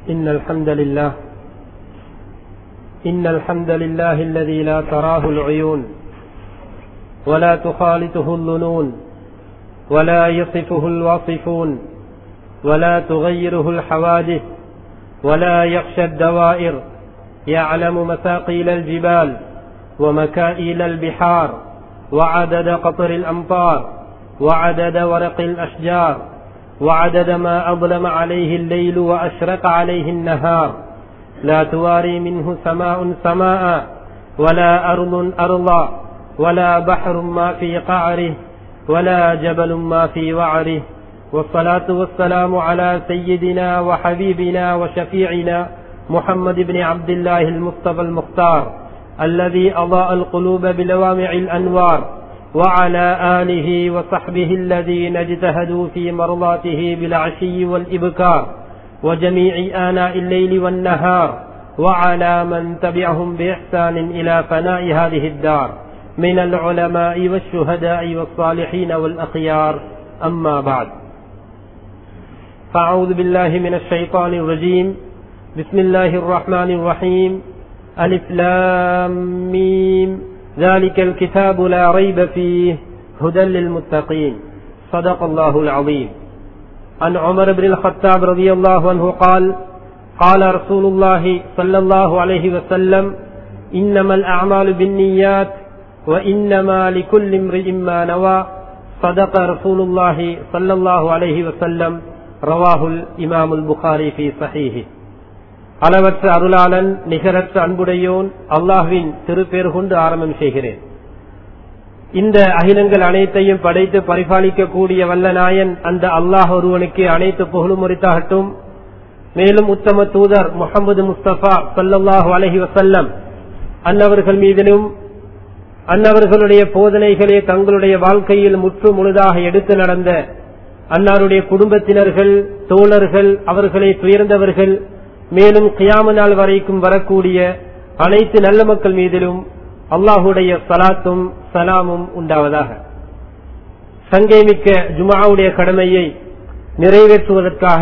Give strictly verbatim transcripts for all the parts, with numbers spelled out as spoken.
إن الحمد لله إن الحمد لله الذي لا تراه العيون ولا تخالطه الظنون ولا يصفه الواصفون ولا تغيره الحوادث ولا يخشى الدوائر، يعلم مثاقيل الجبال ومكائيل البحار وعدد قطر الأمطار وعدد ورق الأشجار وعدد ما أظلم عليه الليل وأشرق عليه النهار، لا تواري منه سماء سماء ولا أرض أرضا ولا بحر ما في قعره ولا جبل ما في وعره. والصلاة والسلام على سيدنا وحبيبنا وشفيعنا محمد بن عبد الله المصطفى المختار الذي أضاء القلوب بلوامع الأنوار، وعلى آله وصحبه الذين اجتهدوا في مرضاته بالعشي والإبكار وجميع آناء الليل والنهار، وعلى من تبعهم بإحسان إلى فناء هذه الدار من العلماء والشهداء والصالحين والأخيار. أما بعد، فأعوذ بالله من الشيطان الرجيم. بسم الله الرحمن الرحيم. ألف لام ميم، ذلك الكتاب لا ريب فيه هدى للمتقين. صدق الله العظيم. عن عمر بن الخطاب رضي الله عنه قال: قال رسول الله صلى الله عليه وسلم: إنما الأعمال بالنيات وإنما لكل امرئ ما نوى. صدق رسول الله صلى الله عليه وسلم. رواه الإمام البخاري في صحيحه. அளவற்ற அருளாளன் நிகரற்ற அன்புடையோன் அல்லாஹ்வின் திருப்பேர் கொண்டு ஆரம்பம் செய்கிறேன். இந்த அகிலங்கள் அனைத்தையும் படைத்து பரிபாலிக்க கூடிய வல்லநாயன் அந்த அல்லாஹ் ஒருவனுக்கு அனைத்து புகழும் உரித்தாகட்டும். மேலும் உத்தம தூதர் முஹம்மது முஸ்தபா ஸல்லல்லாஹு அலைஹி வஸல்லம் அன்னவர்கள் மீதிலும் அன்னவர்களுடைய போதனைகளே தங்களுடைய வாழ்க்கையில் முற்று முழுதாக எடுத்து நடந்த அன்னாருடைய குடும்பத்தினர்கள், தோழர்கள், அவர்களை துயர்ந்தவர்கள், மேலும் கியாம நாள் வரைக்கும் வரக்கூடிய அனைத்து நல்ல மக்கள் மீதிலும் அல்லாஹுடைய சலாத்தும் சலாமும் உண்டாவதாக. சங்கைமிக்க ஜுமாவுடைய கடமையை நிறைவேற்றுவதற்காக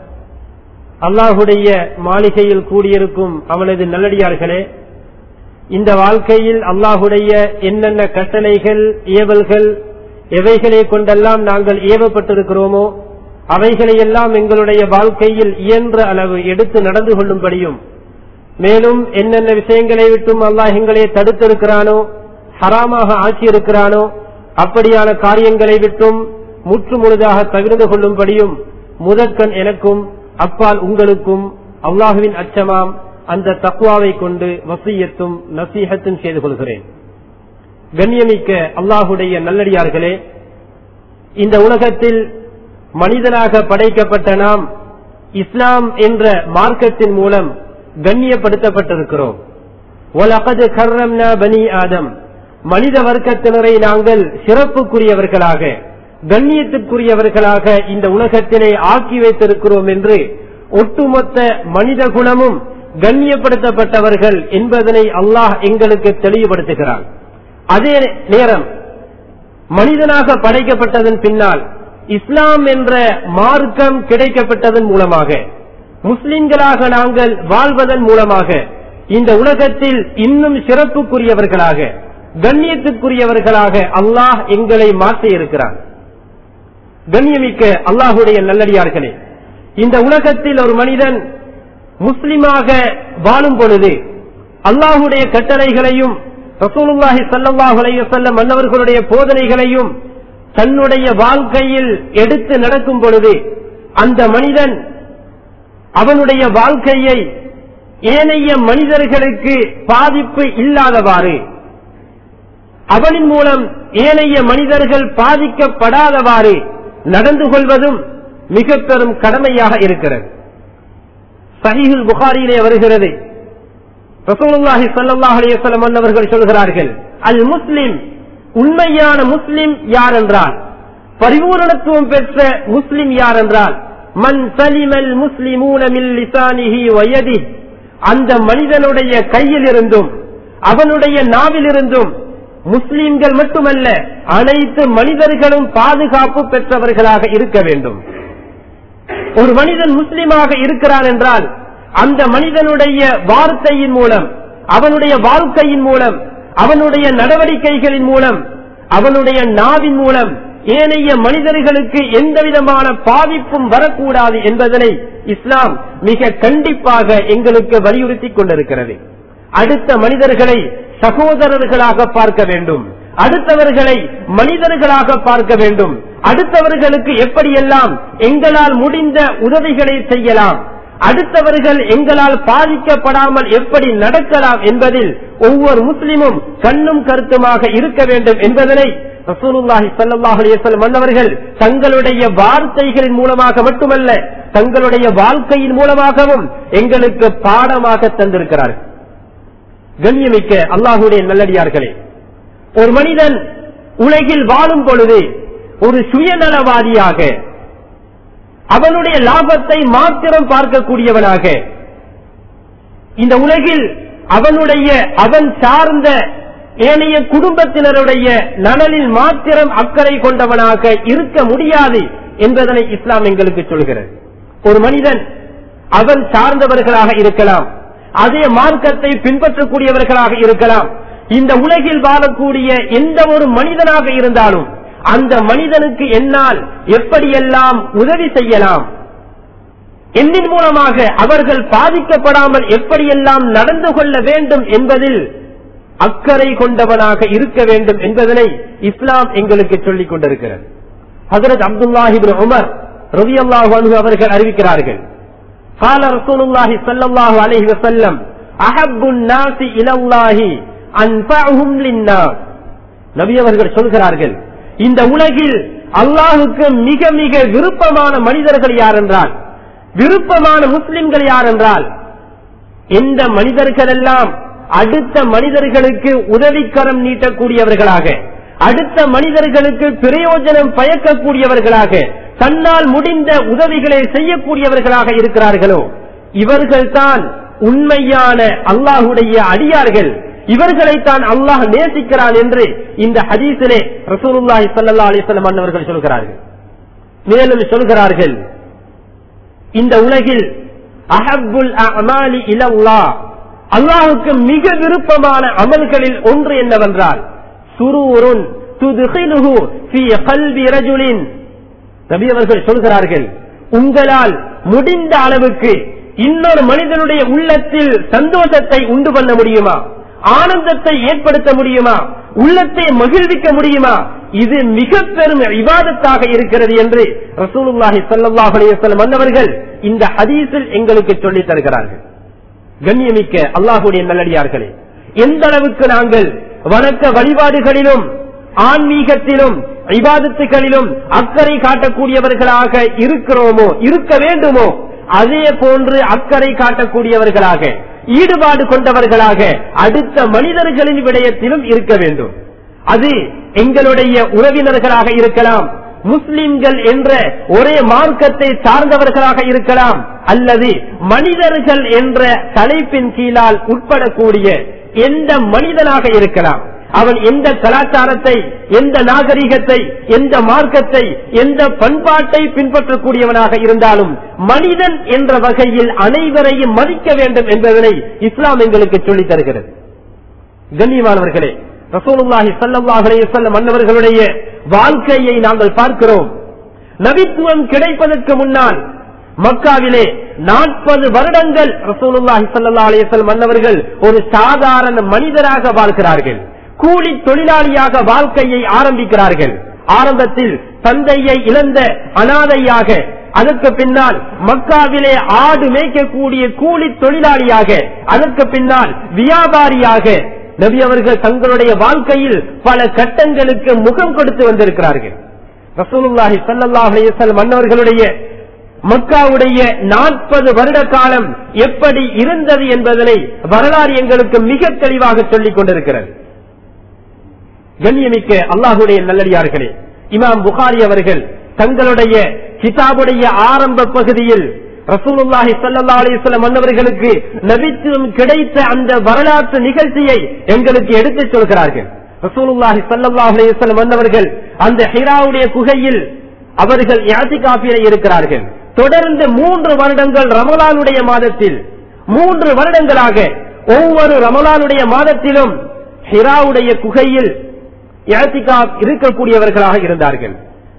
அல்லாஹுடைய மாளிகையில் கூடியிருக்கும் அவனது நல்லடியார்களே, இந்த வாழ்க்கையில் அல்லாஹுடைய என்னென்ன கட்டளைகள், ஏவல்கள், எவைகளை கொண்டெல்லாம் நாங்கள் ஏவப்பட்டிருக்கிறோமோ அவைகளையெல்லாம் எங்களுடைய வாழ்க்கையில் இயன்ற அளவு எடுத்து நடந்து கொள்ளும்படியும், மேலும் என்னென்ன விஷயங்களை விட்டும் அல்லாஹ் எங்களை தடுத்திருக்கிறானோ, ஹராமாக ஆக்கியிருக்கிறானோ அப்படியான காரியங்களை விட்டும் முற்று முழுதாக தவிர்த்து கொள்ளும்படியும் முதற்கண் எனக்கும் அப்பால் உங்களுக்கும் அல்லாஹுவின் அச்சமாம் அந்த தக்வாவை கொண்டு வசியத்தும் நசீஹத்தும் செய்து கொள்கிறேன். கண்ணியமிக்க அல்லாஹுடைய நல்லடியார்களே, இந்த உலகத்தில் மனிதனாக படைக்கப்பட்ட நாம் இஸ்லாம் என்ற மார்க்கத்தின் மூலம் கண்ணியப்படுத்தப்பட்டிருக்கிறோம். வலகத் கர்ரம்னா பனி ஆதம், மனித வர்க்கத்தினரை நாங்கள் சிறப்புக்குரியவர்களாக, கண்ணியத்திற்குரியவர்களாக இந்த உலகத்திலே ஆக்கி வைத்திருக்கிறோம் என்று ஒட்டுமொத்த மனித குலமும் கண்ணியப்படுத்தப்பட்டவர்கள் என்பதனை அல்லாஹ் எங்களுக்கு தெளிவுபடுத்துகிறார். அதே நேரம் மனிதனாக படைக்கப்பட்டதன் பின்னால் இஸ்லாம் என்ற மார்க்கம் கிடைக்கப்பட்டதன் மூலமாக, முஸ்லிம்களாக நாங்கள் வாழ்வதன் மூலமாக இந்த உலகத்தில் இன்னும் சிறப்புக்குரியவர்களாக, கண்ணியத்துக்குரியவர்களாக அல்லாஹ் எங்களை மாற்றி இருக்கிறார். கண்ணியமிக்க அல்லாஹுடைய நல்லடியார்களே, இந்த உலகத்தில் ஒரு மனிதன் முஸ்லிமாக வாழும் பொழுது அல்லாஹுடைய கட்டளைகளையும் ரசூலுல்லாஹி ஸல்லல்லாஹு அலைஹி வஸல்லம் அன்னவர்களுடைய போதனைகளையும் தன்னுடைய வாழ்க்கையில் எடுத்து நடக்கும் பொழுது அந்த மனிதன் அவனுடைய வாழ்க்கையை ஏனைய மனிதர்களுக்கு பாதிப்பு இல்லாதவாறு, அவனின் மூலம் ஏனைய மனிதர்கள் பாதிக்கப்படாதவாறு நடந்து கொள்வதும் மிக பெரும் கடமையாக இருக்கிறது. சஹீஹுல் புகாரியிலே வருகிறது, ரசூலுல்லாஹி ஸல்லல்லாஹு அலைஹி வஸல்லம் அன்னவர்கள் சொல்கிறார்கள்: அல் முஸ்லிம், உண்மையான முஸ்லிம் யார் என்றால், பரிபூரணத்துவம் பெற்ற முஸ்லிம் யார் என்றால், மன் சலிமல் முஸ்லிமூன மின் லிசானிஹி வ யதிஹி, அந்த மனிதனுடைய கையில் இருந்தும் அவனுடைய நாவில் இருந்தும் முஸ்லிம்கள் மட்டுமல்ல அனைத்து மனிதர்களும் பாதுகாப்பு பெற்றவர்களாக இருக்க வேண்டும். ஒரு மனிதன் முஸ்லிமாக இருக்கிறான் என்றால் அந்த மனிதனுடைய வார்த்தையின் மூலம், அவனுடைய வாழ்க்கையின் மூலம், அவனுடைய நடவடிக்கைகளின் மூலம், அவனுடைய நாவின் மூலம் ஏனைய மனிதர்களுக்கு எந்த விதமான பாதிப்பும் வரக்கூடாது என்பதனை இஸ்லாம் மிக கண்டிப்பாக எங்களுக்கு வலியுறுத்தி கொண்டிருக்கிறது. அடுத்த மனிதர்களை சகோதரர்களாக பார்க்க வேண்டும், அடுத்தவர்களை மனிதர்களாக பார்க்க வேண்டும், அடுத்தவர்களுக்கு எப்படியெல்லாம் எங்களால் முடிந்த உதவிகளை செய்யலாம், அடுத்தவர்கள் எங்களால் பாதிக்கப்படாமல் எப்படி நடக்கலாம் என்பதில் ஒவ்வொரு முஸ்லிமும் கண்ணும் கருத்துமாக இருக்க வேண்டும் என்பதனை ரசூலுல்லாஹி ஸல்லல்லாஹு அலைஹி வஸல்லம் மன்னவர்கள் தங்களுடைய வார்த்தைகளின் மூலமாக மட்டுமல்ல, தங்களுடைய வாழ்க்கையின் மூலமாகவும் எங்களுக்கு பாடமாக தந்திருக்கிறார்கள். கண்ணியமிக்க அல்லாஹ்வுடைய நல்லடியார்களே, ஒரு மனிதன் உலகில் வாழும் பொழுது ஒரு சுயநலவாதியாக, அவனுடைய லாபத்தை மாத்திரம் பார்க்கக்கூடியவனாக, இந்த உலகில் அவனுடைய அவன் சார்ந்த ஏனைய குடும்பத்தினருடைய நலனில் மாத்திரம் அக்கறை கொண்டவனாக இருக்க முடியாது என்பதனை இஸ்லாம் எங்களுக்கு சொல்கிறது. ஒரு மனிதன் அவன் சார்ந்தவர்களாக இருக்கலாம், அதே மார்க்கத்தை பின்பற்றக்கூடியவர்களாக இருக்கலாம், இந்த உலகில் வாழக்கூடிய எந்த ஒரு மனிதனாக இருந்தாலும் அந்த மனிதனுக்கு என்னால் எப்படியெல்லாம் உதவி செய்யலாம், என்னின் மூலமாக அவர்கள் பாதிக்கப்படாமல் எப்படியெல்லாம் நடந்து கொள்ள வேண்டும் என்பதில் அக்கறை கொண்டவனாக இருக்க வேண்டும் என்பதனை இஸ்லாம் எங்களுக்கு சொல்லிக் கொண்டிருக்கிறது. ஹஜ்ரத் அப்துல்லாஹி இப்னு உமர் ரலியல்லாஹு அன்ஹு அவர்கள் அறிவிக்கிறார்கள், قال رسول الله صلى الله عليه وسلم احب الناس الى الله انفعهم للناس. நபி அவர்கள் சொல்கிறார்கள், இந்த உலகில் அல்லாஹ்வுக்கு மிக மிக விருப்பமான மனிதர்கள் யார் என்றால், விருப்பமான முஸ்லிம்கள் யார் என்றால், எந்த மனிதர்கள் எல்லாம் அடுத்த மனிதர்களுக்கு உதவிக்கரம் நீட்டக்கூடியவர்களாக, அடுத்த மனிதர்களுக்கு பிரயோஜனம் பயக்கக்கூடியவர்களாக, தன்னால் முடிந்த உதவிகளை செய்யக்கூடியவர்களாக இருக்கிறார்களோ இவர்கள்தான் உண்மையான அல்லாஹ்வுடைய அடியார்கள், இவர்களைத்தான் அல்லாஹ் நேசிக்கிறான் என்று இந்த ஹதீஸிலே ரசூலுல்லாஹி ஸல்லல்லாஹு அலைஹி வஸல்லம் அவர்கள் சொல்கிறார்கள். மேலும் சொல்கிறார்கள், இந்த உலகில் அஹப்புல் அஅமாலி இலல்லாஹ், அல்லாஹ்வுக்கு மிக விருப்பமான அமல்களில் ஒன்று என்னவென்றால் சுரூருன் துத்கிலுஹு ஃபீ கல்பி ரஜுலின். நபி அவர்கள் சொல்கிறார்கள், உங்களால் முடிந்த அளவுக்கு இன்னொரு மனிதனுடைய உள்ளத்தில் சந்தோஷத்தை உண்டு பண்ண முடியுமா, ஆனந்தத்தை ஏற்படுத்த முடியுமா, உள்ளத்தை மகிழ்விக்க முடியுமா, இது மிக பெரும் இபாதத்தாக இருக்கிறது என்று ரசூலுல்லாஹி ஸல்லல்லாஹு அலைஹி வஸல்லம் அன்னவர்கள் இந்த ஹதீஸில் எங்களுக்கு சொல்லித் தருகிறார்கள். கண்ணியமிக்க அல்லாஹ்வுடைய நல்லடியார்களே, எந்த அளவுக்கு நாங்கள் வணக்க வழிபாடுகளிலும் ஆன்மீகத்திலும் இபாதத்துகளிலும் அக்கறை காட்டக்கூடியவர்களாக இருக்கிறோமோ, இருக்க வேண்டுமோ, அதே போன்று அக்கறை காட்டக்கூடியவர்களாக, ஈடுபாடு கொண்டவர்களாக அடுத்த மனிதர்களின் விடயத்திலும் இருக்க வேண்டும். அது எங்களுடைய உறவினர்களாக இருக்கலாம், முஸ்லிம்கள் என்ற ஒரே மார்க்கத்தை சார்ந்தவர்களாக இருக்கலாம், அல்லது மனிதர்கள் என்ற தலைப்பின் கீழால் உட்படக்கூடிய எந்த மனிதனாக இருக்கலாம். அவன் எந்த கலாச்சாரத்தை, எந்த நாகரிகத்தை, எந்த மார்க்கத்தை, எந்த பண்பாட்டை பின்பற்றக்கூடியவனாக இருந்தாலும் மனிதன் என்ற வகையில் அனைவரையும் மதிக்க வேண்டும் என்பதனை இஸ்லாம் எங்களுக்கு சொல்லித் தருகிறது. கண்ணியமானவர்களே, ரசூலுல்லாஹி ஸல்லல்லாஹு அலைஹி வஸல்லம் அன்னவர்களுடைய வாழ்க்கையை நாங்கள் பார்க்கிறோம். நபித்துவம் கிடைப்பதற்கு முன்னால் மக்காவிலே நாற்பது வருடங்கள் ரசூலுல்லாஹி ஸல்லல்லாஹு அலைஹி வஸல்லம் அன்னவர்கள் ஒரு சாதாரண மனிதராக வாழ்கிறார்கள், கூலி தொழிலாளியாக வாழ்க்கையை ஆரம்பிக்கிறார்கள். ஆரம்பத்தில் தந்தையை இழந்த அனாதையாக, அதற்கு பின்னால் மக்காவிலே ஆடு மேய்க்கக்கூடிய கூலி தொழிலாளியாக, அதற்கு பின்னால் வியாபாரியாக நபி அவர்கள் தங்களுடைய வாழ்க்கையில் பல கட்டங்களுக்கு முகம் கொடுத்து வந்திருக்கிறார்கள். ரசூலுல்லாஹி ஸல்லல்லாஹு அலைஹி வஸல்லம் அன்னவர்களுடைய மக்காவுடைய நாற்பது வருட காலம் எப்படி இருந்தது என்பதனை வரலாறு எங்களுக்கு மிக தெளிவாக சொல்லிக் கொண்டிருக்கிறது. கண்ணியமிக்க அல்லாஹ்வுடைய நல்லடியார்களே, இமாம் புகாரி அவர்கள் தங்களுடைய கிதாபுடைய ஆரம்ப பகுதியில் ரசூலுல்லாஹி ஸல்லல்லாஹு அலைஹி வஸல்லம் அன்னவர்களுக்கு நபித்துவம் கிடைத்த அந்த வரலாற்று நிகழ்ச்சியை எங்களுக்கு எடுத்துச் சொல்கிறார்கள். ரசூலுல்லாஹி ஸல்லல்லாஹு அலைஹி வஸல்லம் அன்னவர்கள் அந்த ஹிராவுடைய குகையில் அவர்கள் இஅ்திகாஃபிலே இருக்கிறார்கள். தொடர்ந்து மூன்று வருடங்கள் ரமலானுடைய மாதத்தில் மூன்று வருடங்களாக ஒவ்வொரு ரமலானுடைய மாதத்திலும் ஹிராவுடைய குகையில் இஅ்திகாஃப் இருக்கக்கூடியவர்களாக இருந்தார்கள்.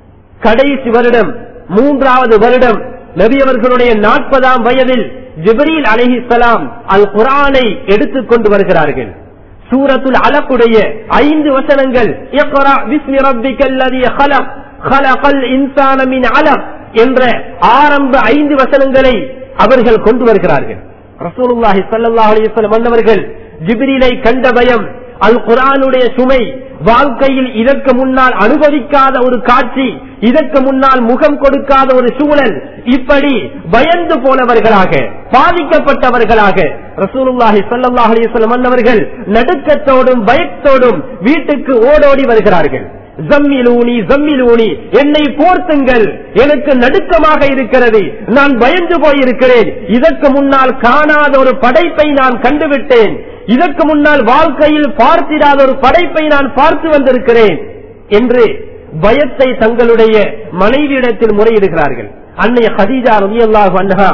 கடைசி வருடம் மூன்றாவது வருடம் நபி அவர்களுடைய நாற்பதாம் வயதில் ஜிப்ரீல் அலைஹிஸ்ஸலாம் அல் குர்ஆனை எடுத்துக் கொண்டு வருகிறார்கள். சூரத்துல் அலக்குடைய ஐந்து வசனங்கள் இக்ரா பிஸ்மி ரப்பிக்கல்லதீ ஹலக் ஹலகல் இன்சான மின் அலக் என்ற ஆரம்ப ஐந்து வசனங்களை அவர்கள் கொண்டு வருகிறார்கள். ரசூலுல்லாஹி ஸல்லல்லாஹு அலைஹி வஸல்லம் அன்னவர்கள் ஜிப்ரீலை கண்ட பயம், அல் குர்ஆனுடைய சுமை, வாழ்க்கையில் இதற்கு முன்னால் அனுபவிக்காத ஒரு காட்சி, இதற்கு முன்னால் முகம் கொடுக்காத ஒரு சூழல், இப்படி பயந்து போனவர்களாக பாதிக்கப்பட்டவர்களாக ரசூலுல்லாஹி ஸல்லல்லாஹு அலைஹி வஸல்லம் அன்னவர்கள் நடுக்கத்தோடும் பயத்தோடும் வீட்டுக்கு ஓடோடி வருகிறார்கள். ஜம்மிலூனி ஜம்மிலூனி, என்னை போர்த்துங்கள், எனக்கு நடுக்கமாக இருக்கிறது, நான் பயந்து போயிருக்கிறேன், இதற்கு முன்னால் காணாத ஒரு படைப்பை நான் கண்டுவிட்டேன், இதற்கு முன்னால் வாழ்க்கையில் பார்த்திடாத ஒரு படைப்பை நான் பார்த்து வந்திருக்கிறேன் என்று பயத்தை தங்களுடைய மனைவியிடத்தில் முறையிடுகிறார்கள். அன்னை ஹதீஜா ரலியல்லாஹு அன்ஹா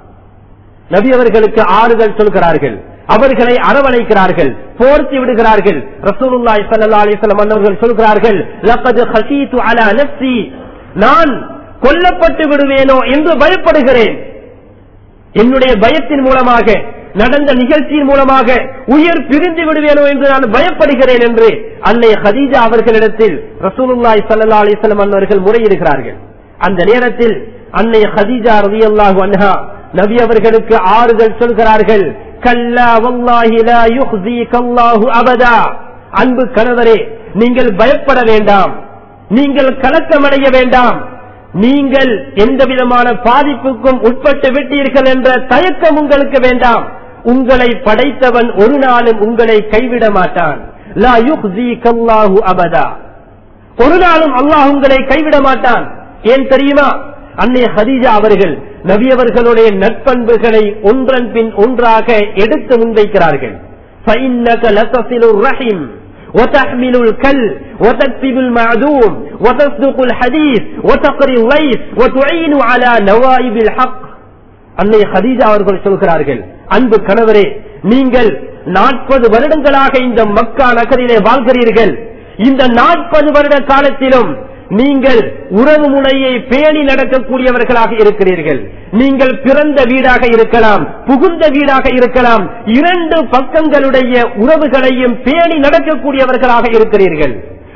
நபி அவர்களுக்கு ஆறுதல் சொல்கிறார்கள், அவர்களை அரவணைக்கிறார்கள், போர்த்தி விடுகிறார்கள். ரசூலுல்லாஹி ஸல்லல்லாஹு அலைஹி வஸல்லம் அவர்கள் சொல்கிறார்கள், லகத் ஹஷீது அலா நஃப்ஸி, நான் கொல்லப்பட்டு விடுவேனோ என்று பயப்படுகிறேன். என்னுடைய பயத்தின் மூலமாக, நடந்த நிகழ்ச்சியின் மூலமாக உயிர் பிரிந்து விடுவேனோ என்று நான் பயப்படுகிறேன் என்று அன்னை ஹதீஜா அவர்களிடத்தில் ரசூலுல்லாஹி ஸல்லல்லாஹு அலைஹி வஸல்லம் அவர்கள் முறையிடுகிறார்கள். அந்த நேரத்தில் அன்னை ஹதீஜா ரலியல்லாஹு அன்ஹா நபி அவர்களுக்கு ஆறுதல் சொல்கிறார்கள், கல்லா வல்லாஹி லா யுஹ்ஸீகல்லாஹு அபதா, அன்பு கணவரே, நீங்கள் பயப்பட வேண்டாம், நீங்கள் கலக்கமடைய வேண்டாம், நீங்கள் எந்த விதமான பாதிப்புக்கும் உட்பட்டு விட்டீர்கள் என்ற தயக்கம் உங்களுக்கு வேண்டாம். உங்களை படைத்தவன் ஒரு நாளும் உங்களை கைவிட மாட்டான். லா யுஹ்ஸீகல்லாஹு அபதா, ஒரு நாளும் அல்லாஹ் உங்களை கைவிட மாட்டான். ஏன் தெரியுமா? அன்னை ஹதீஜா அவர்கள் நபி அவர்களுடைய நற்பண்புகளை ஒன்றன் பின் ஒன்றாக எடுத்து முன்வைக்கிறார்கள். فإنك لتصل الرحم وتحمل الكل وتكسب المعدوم وتصدق الحديث وتقري الضيف وتعين على نوائب الحق. அன்னை ஹதீஜா அவர்கள் சொல்கிறார்கள், அன்பு கணவரே, நீங்கள் நாற்பது வருடங்களாக இந்த மக்கா நகரிலே வாழ்கிறீர்கள். இந்த நாற்பது வருட காலத்திலும் நீங்கள் உறவு முறையை பேணி நடக்கக்கூடியவர்களாக இருக்கிறீர்கள். நீங்கள் பிறந்த வீடாக இருக்கலாம், புகுந்த வீடாக இருக்கலாம், இரண்டு பக்கங்களுடைய உறவுகளையும் பேணி நடக்கக்கூடியவர்களாக இருக்கிறீர்கள்.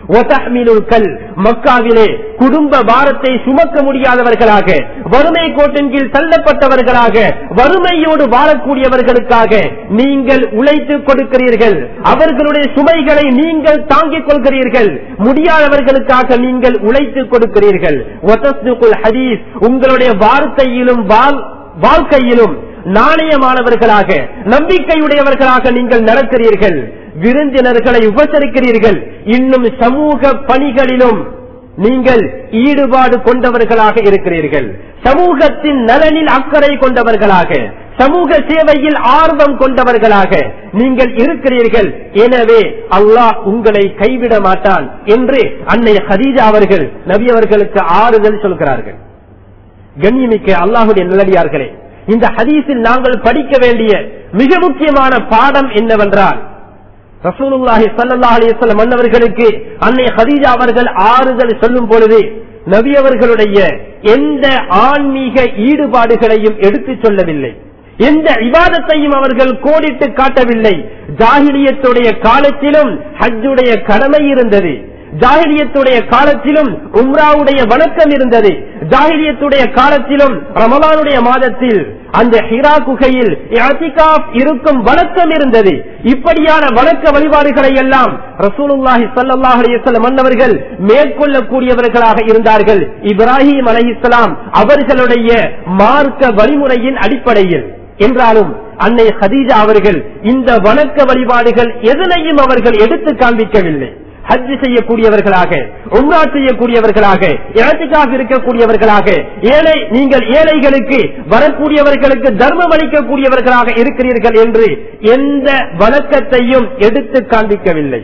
மக்காவிலே குடும்ப பாரத்தை சுமக்க முடியாதவர்களாக, வறுமை கோட்டின் கீழ் தள்ளப்பட்டவர்களாக, வறுமையோடு வாழக்கூடியவர்களுக்காக நீங்கள் உழைத்து கொடுக்கிறீர்கள். அவர்களுடைய சுமைகளை நீங்கள் தாங்கிக் கொள்கிறீர்கள். முடியாதவர்களுக்காக நீங்கள் உழைத்து கொடுக்கிறீர்கள். ஹதீஸ், உங்களுடைய வார்த்தையிலும் வாழ்க்கையிலும் நாணயமானவர்களாக, நம்பிக்கையுடையவர்களாக நீங்கள் நடக்கிறீர்கள். விருந்தினர்களை உபசரிக்கிறீர்கள். இன்னும் சமூக பணிகளிலும் நீங்கள் ஈடுபாடு கொண்டவர்களாக இருக்கிறீர்கள். சமூகத்தின் நலனில் அக்கறை கொண்டவர்களாக, சமூக சேவையில் ஆர்வம் கொண்டவர்களாக நீங்கள் இருக்கிறீர்கள். எனவே அல்லாஹ் உங்களை கைவிட மாட்டான் என்று அன்னை ஹதீஜா அவர்கள் நபி அவர்களுக்கு ஆறுதல் சொல்கிறார்கள். கண்ணியமிக்க அல்லாஹுடைய நல்லடியார்களே, இந்த ஹதீஸில் நாங்கள் படிக்க வேண்டிய மிக முக்கியமான பாடம் என்னவென்றால், ரசூலுல்லாஹி ஸல்லல்லாஹு அலைஹி வஸல்லம் அன்னவர்களுக்கு அன்னை ஹதீஜா அவர்கள் ஆறுதல் சொல்லும் பொழுது நபி அவர்களுடைய எந்த ஆன்மீக ஈடுபாடுகளையும் எடுத்துச் சொல்லவில்லை, எந்த இபாதத்தையும் அவர்கள் கோடிட்டு காட்டவில்லை. ஜாஹிலியத்துடைய காலத்திலும் ஹஜ்ஜுடைய கடமை இருந்தது, ஜாஹிலியத்துடைய காலத்திலும் உம்ராவுடைய வணக்கம் இருந்தது, ஜாஹிலியத்துடைய காலத்திலும் ரமலானுடைய மாதத்தில் அந்த ஹிரா குகையில் இஅ்திகாஃப் இருக்கும் வணக்கம் இருந்தது. இப்படியான வணக்க வழிபாடுகளை எல்லாம் ரசூலுல்லாஹி ஸல்லல்லாஹு அலைஹி வஸல்லம் அன்னவர்கள் மேற்கொள்ளக்கூடியவர்களாக இருந்தார்கள். இப்ராஹிம் அலைஹிஸ்ஸலாம் அவர்களுடைய மார்க்க வழிமுறையின் அடிப்படையில். என்றாலும் அன்னை ஹதீஜா அவர்கள் இந்த வணக்க வழிபாடுகள் எதனையும் அவர்கள் எடுத்து காண்பிக்கவில்லை. ஹஜ் செய்யக்கூடியவர்களாக, உம்ரா செய்யக்கூடியவர்களாக, இஅ்திகாஃப் இருக்கக்கூடியவர்களாக, ஏழை நீங்கள் ஏழைகளுக்கு வரக்கூடியவர்களுக்கு தர்மம் அளிக்கக்கூடியவர்களாக இருக்கிறீர்கள் என்று எந்த வணக்கத்தையும் எடுத்து காண்பிக்கவில்லை.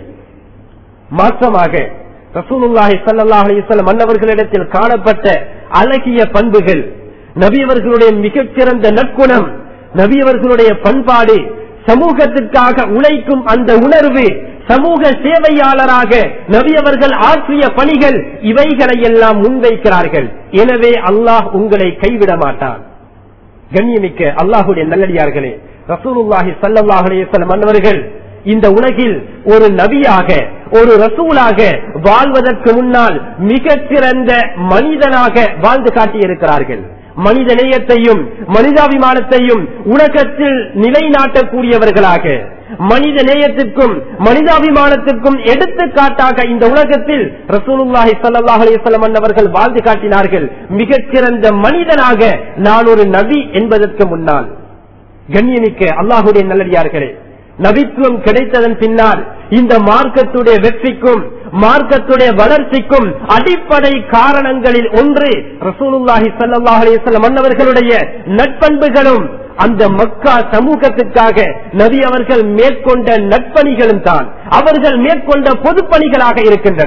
மாற்றமாக ரசூலுல்லாஹி ஸல்லல்லாஹு அலைஹி வஸல்லம் அன்னவர்களிடத்தில் காணப்பட்ட அழகிய பண்புகள், நபி அவர்களுடைய மிகச்சிறந்த நற்குணம், நபி அவர்களுடைய பண்பாடு, சமூகத்திற்காக உழைக்கும் அந்த உணர்வு, சமூக சேவையாளராக நபி அவர்கள் ஆற்றிய பணிகள், இவைகளை எல்லாம் முன்வைக்கிறார்கள். எனவே அல்லாஹ் உங்களை கைவிட மாட்டான். கண்ணியமிக்க அல்லாஹுடைய நல்லடியார்களே, ரசூலுல்லாஹி ஸல்லல்லாஹு அலைஹி வஸல்லம் அன்னவர்கள் இந்த உலகில் ஒரு நபியாக, ஒரு ரசூலாக வாழ்வதற்கு முன்னால் மிகச்சிறந்த மனிதனாக வாழ்ந்து காட்டியிருக்கிறார்கள். மனித நேயத்தையும் மனிதாபிமானத்தையும் உலகத்தில் நிலைநாட்டக்கூடியவர்களாக, மனித நேயத்திற்கும் மனிதாபிமானத்திற்கும் எடுத்துக்காட்டாக இந்த உலகத்தில் ரசூலுல்லாஹி ஸல்லல்லாஹு அலைஹி வஸல்லம் அன்னவர்கள் வாழ்ந்து காட்டினார்கள். மிகச்சிறந்த மனிதனாக நான் ஒரு நபி என்பதற்கு முன்னால். கண்ணியமிக்க அல்லாஹுடைய நல்லடியார்களே, நபித்துவம் கிடைத்ததன் பின்னால் இந்த மார்க்கத்துடைய வெற்றிக்கும் மார்க்கத்துடைய வளர்ச்சிக்கும் அடிப்படை காரணங்களில் ஒன்று ரசூலுல்லாஹி ஸல்லல்லாஹு அலைஹி வஸல்லம் அன்னவர்களுடைய நற்பண்புகளும் அந்த மக்கா சமூகத்திற்காக நபி அவர்கள் மேற்கொண்ட நற்பணிகளும் தான் அவர்கள் மேற்கொண்ட பொதுப்பணிகளாக இருக்கின்றன.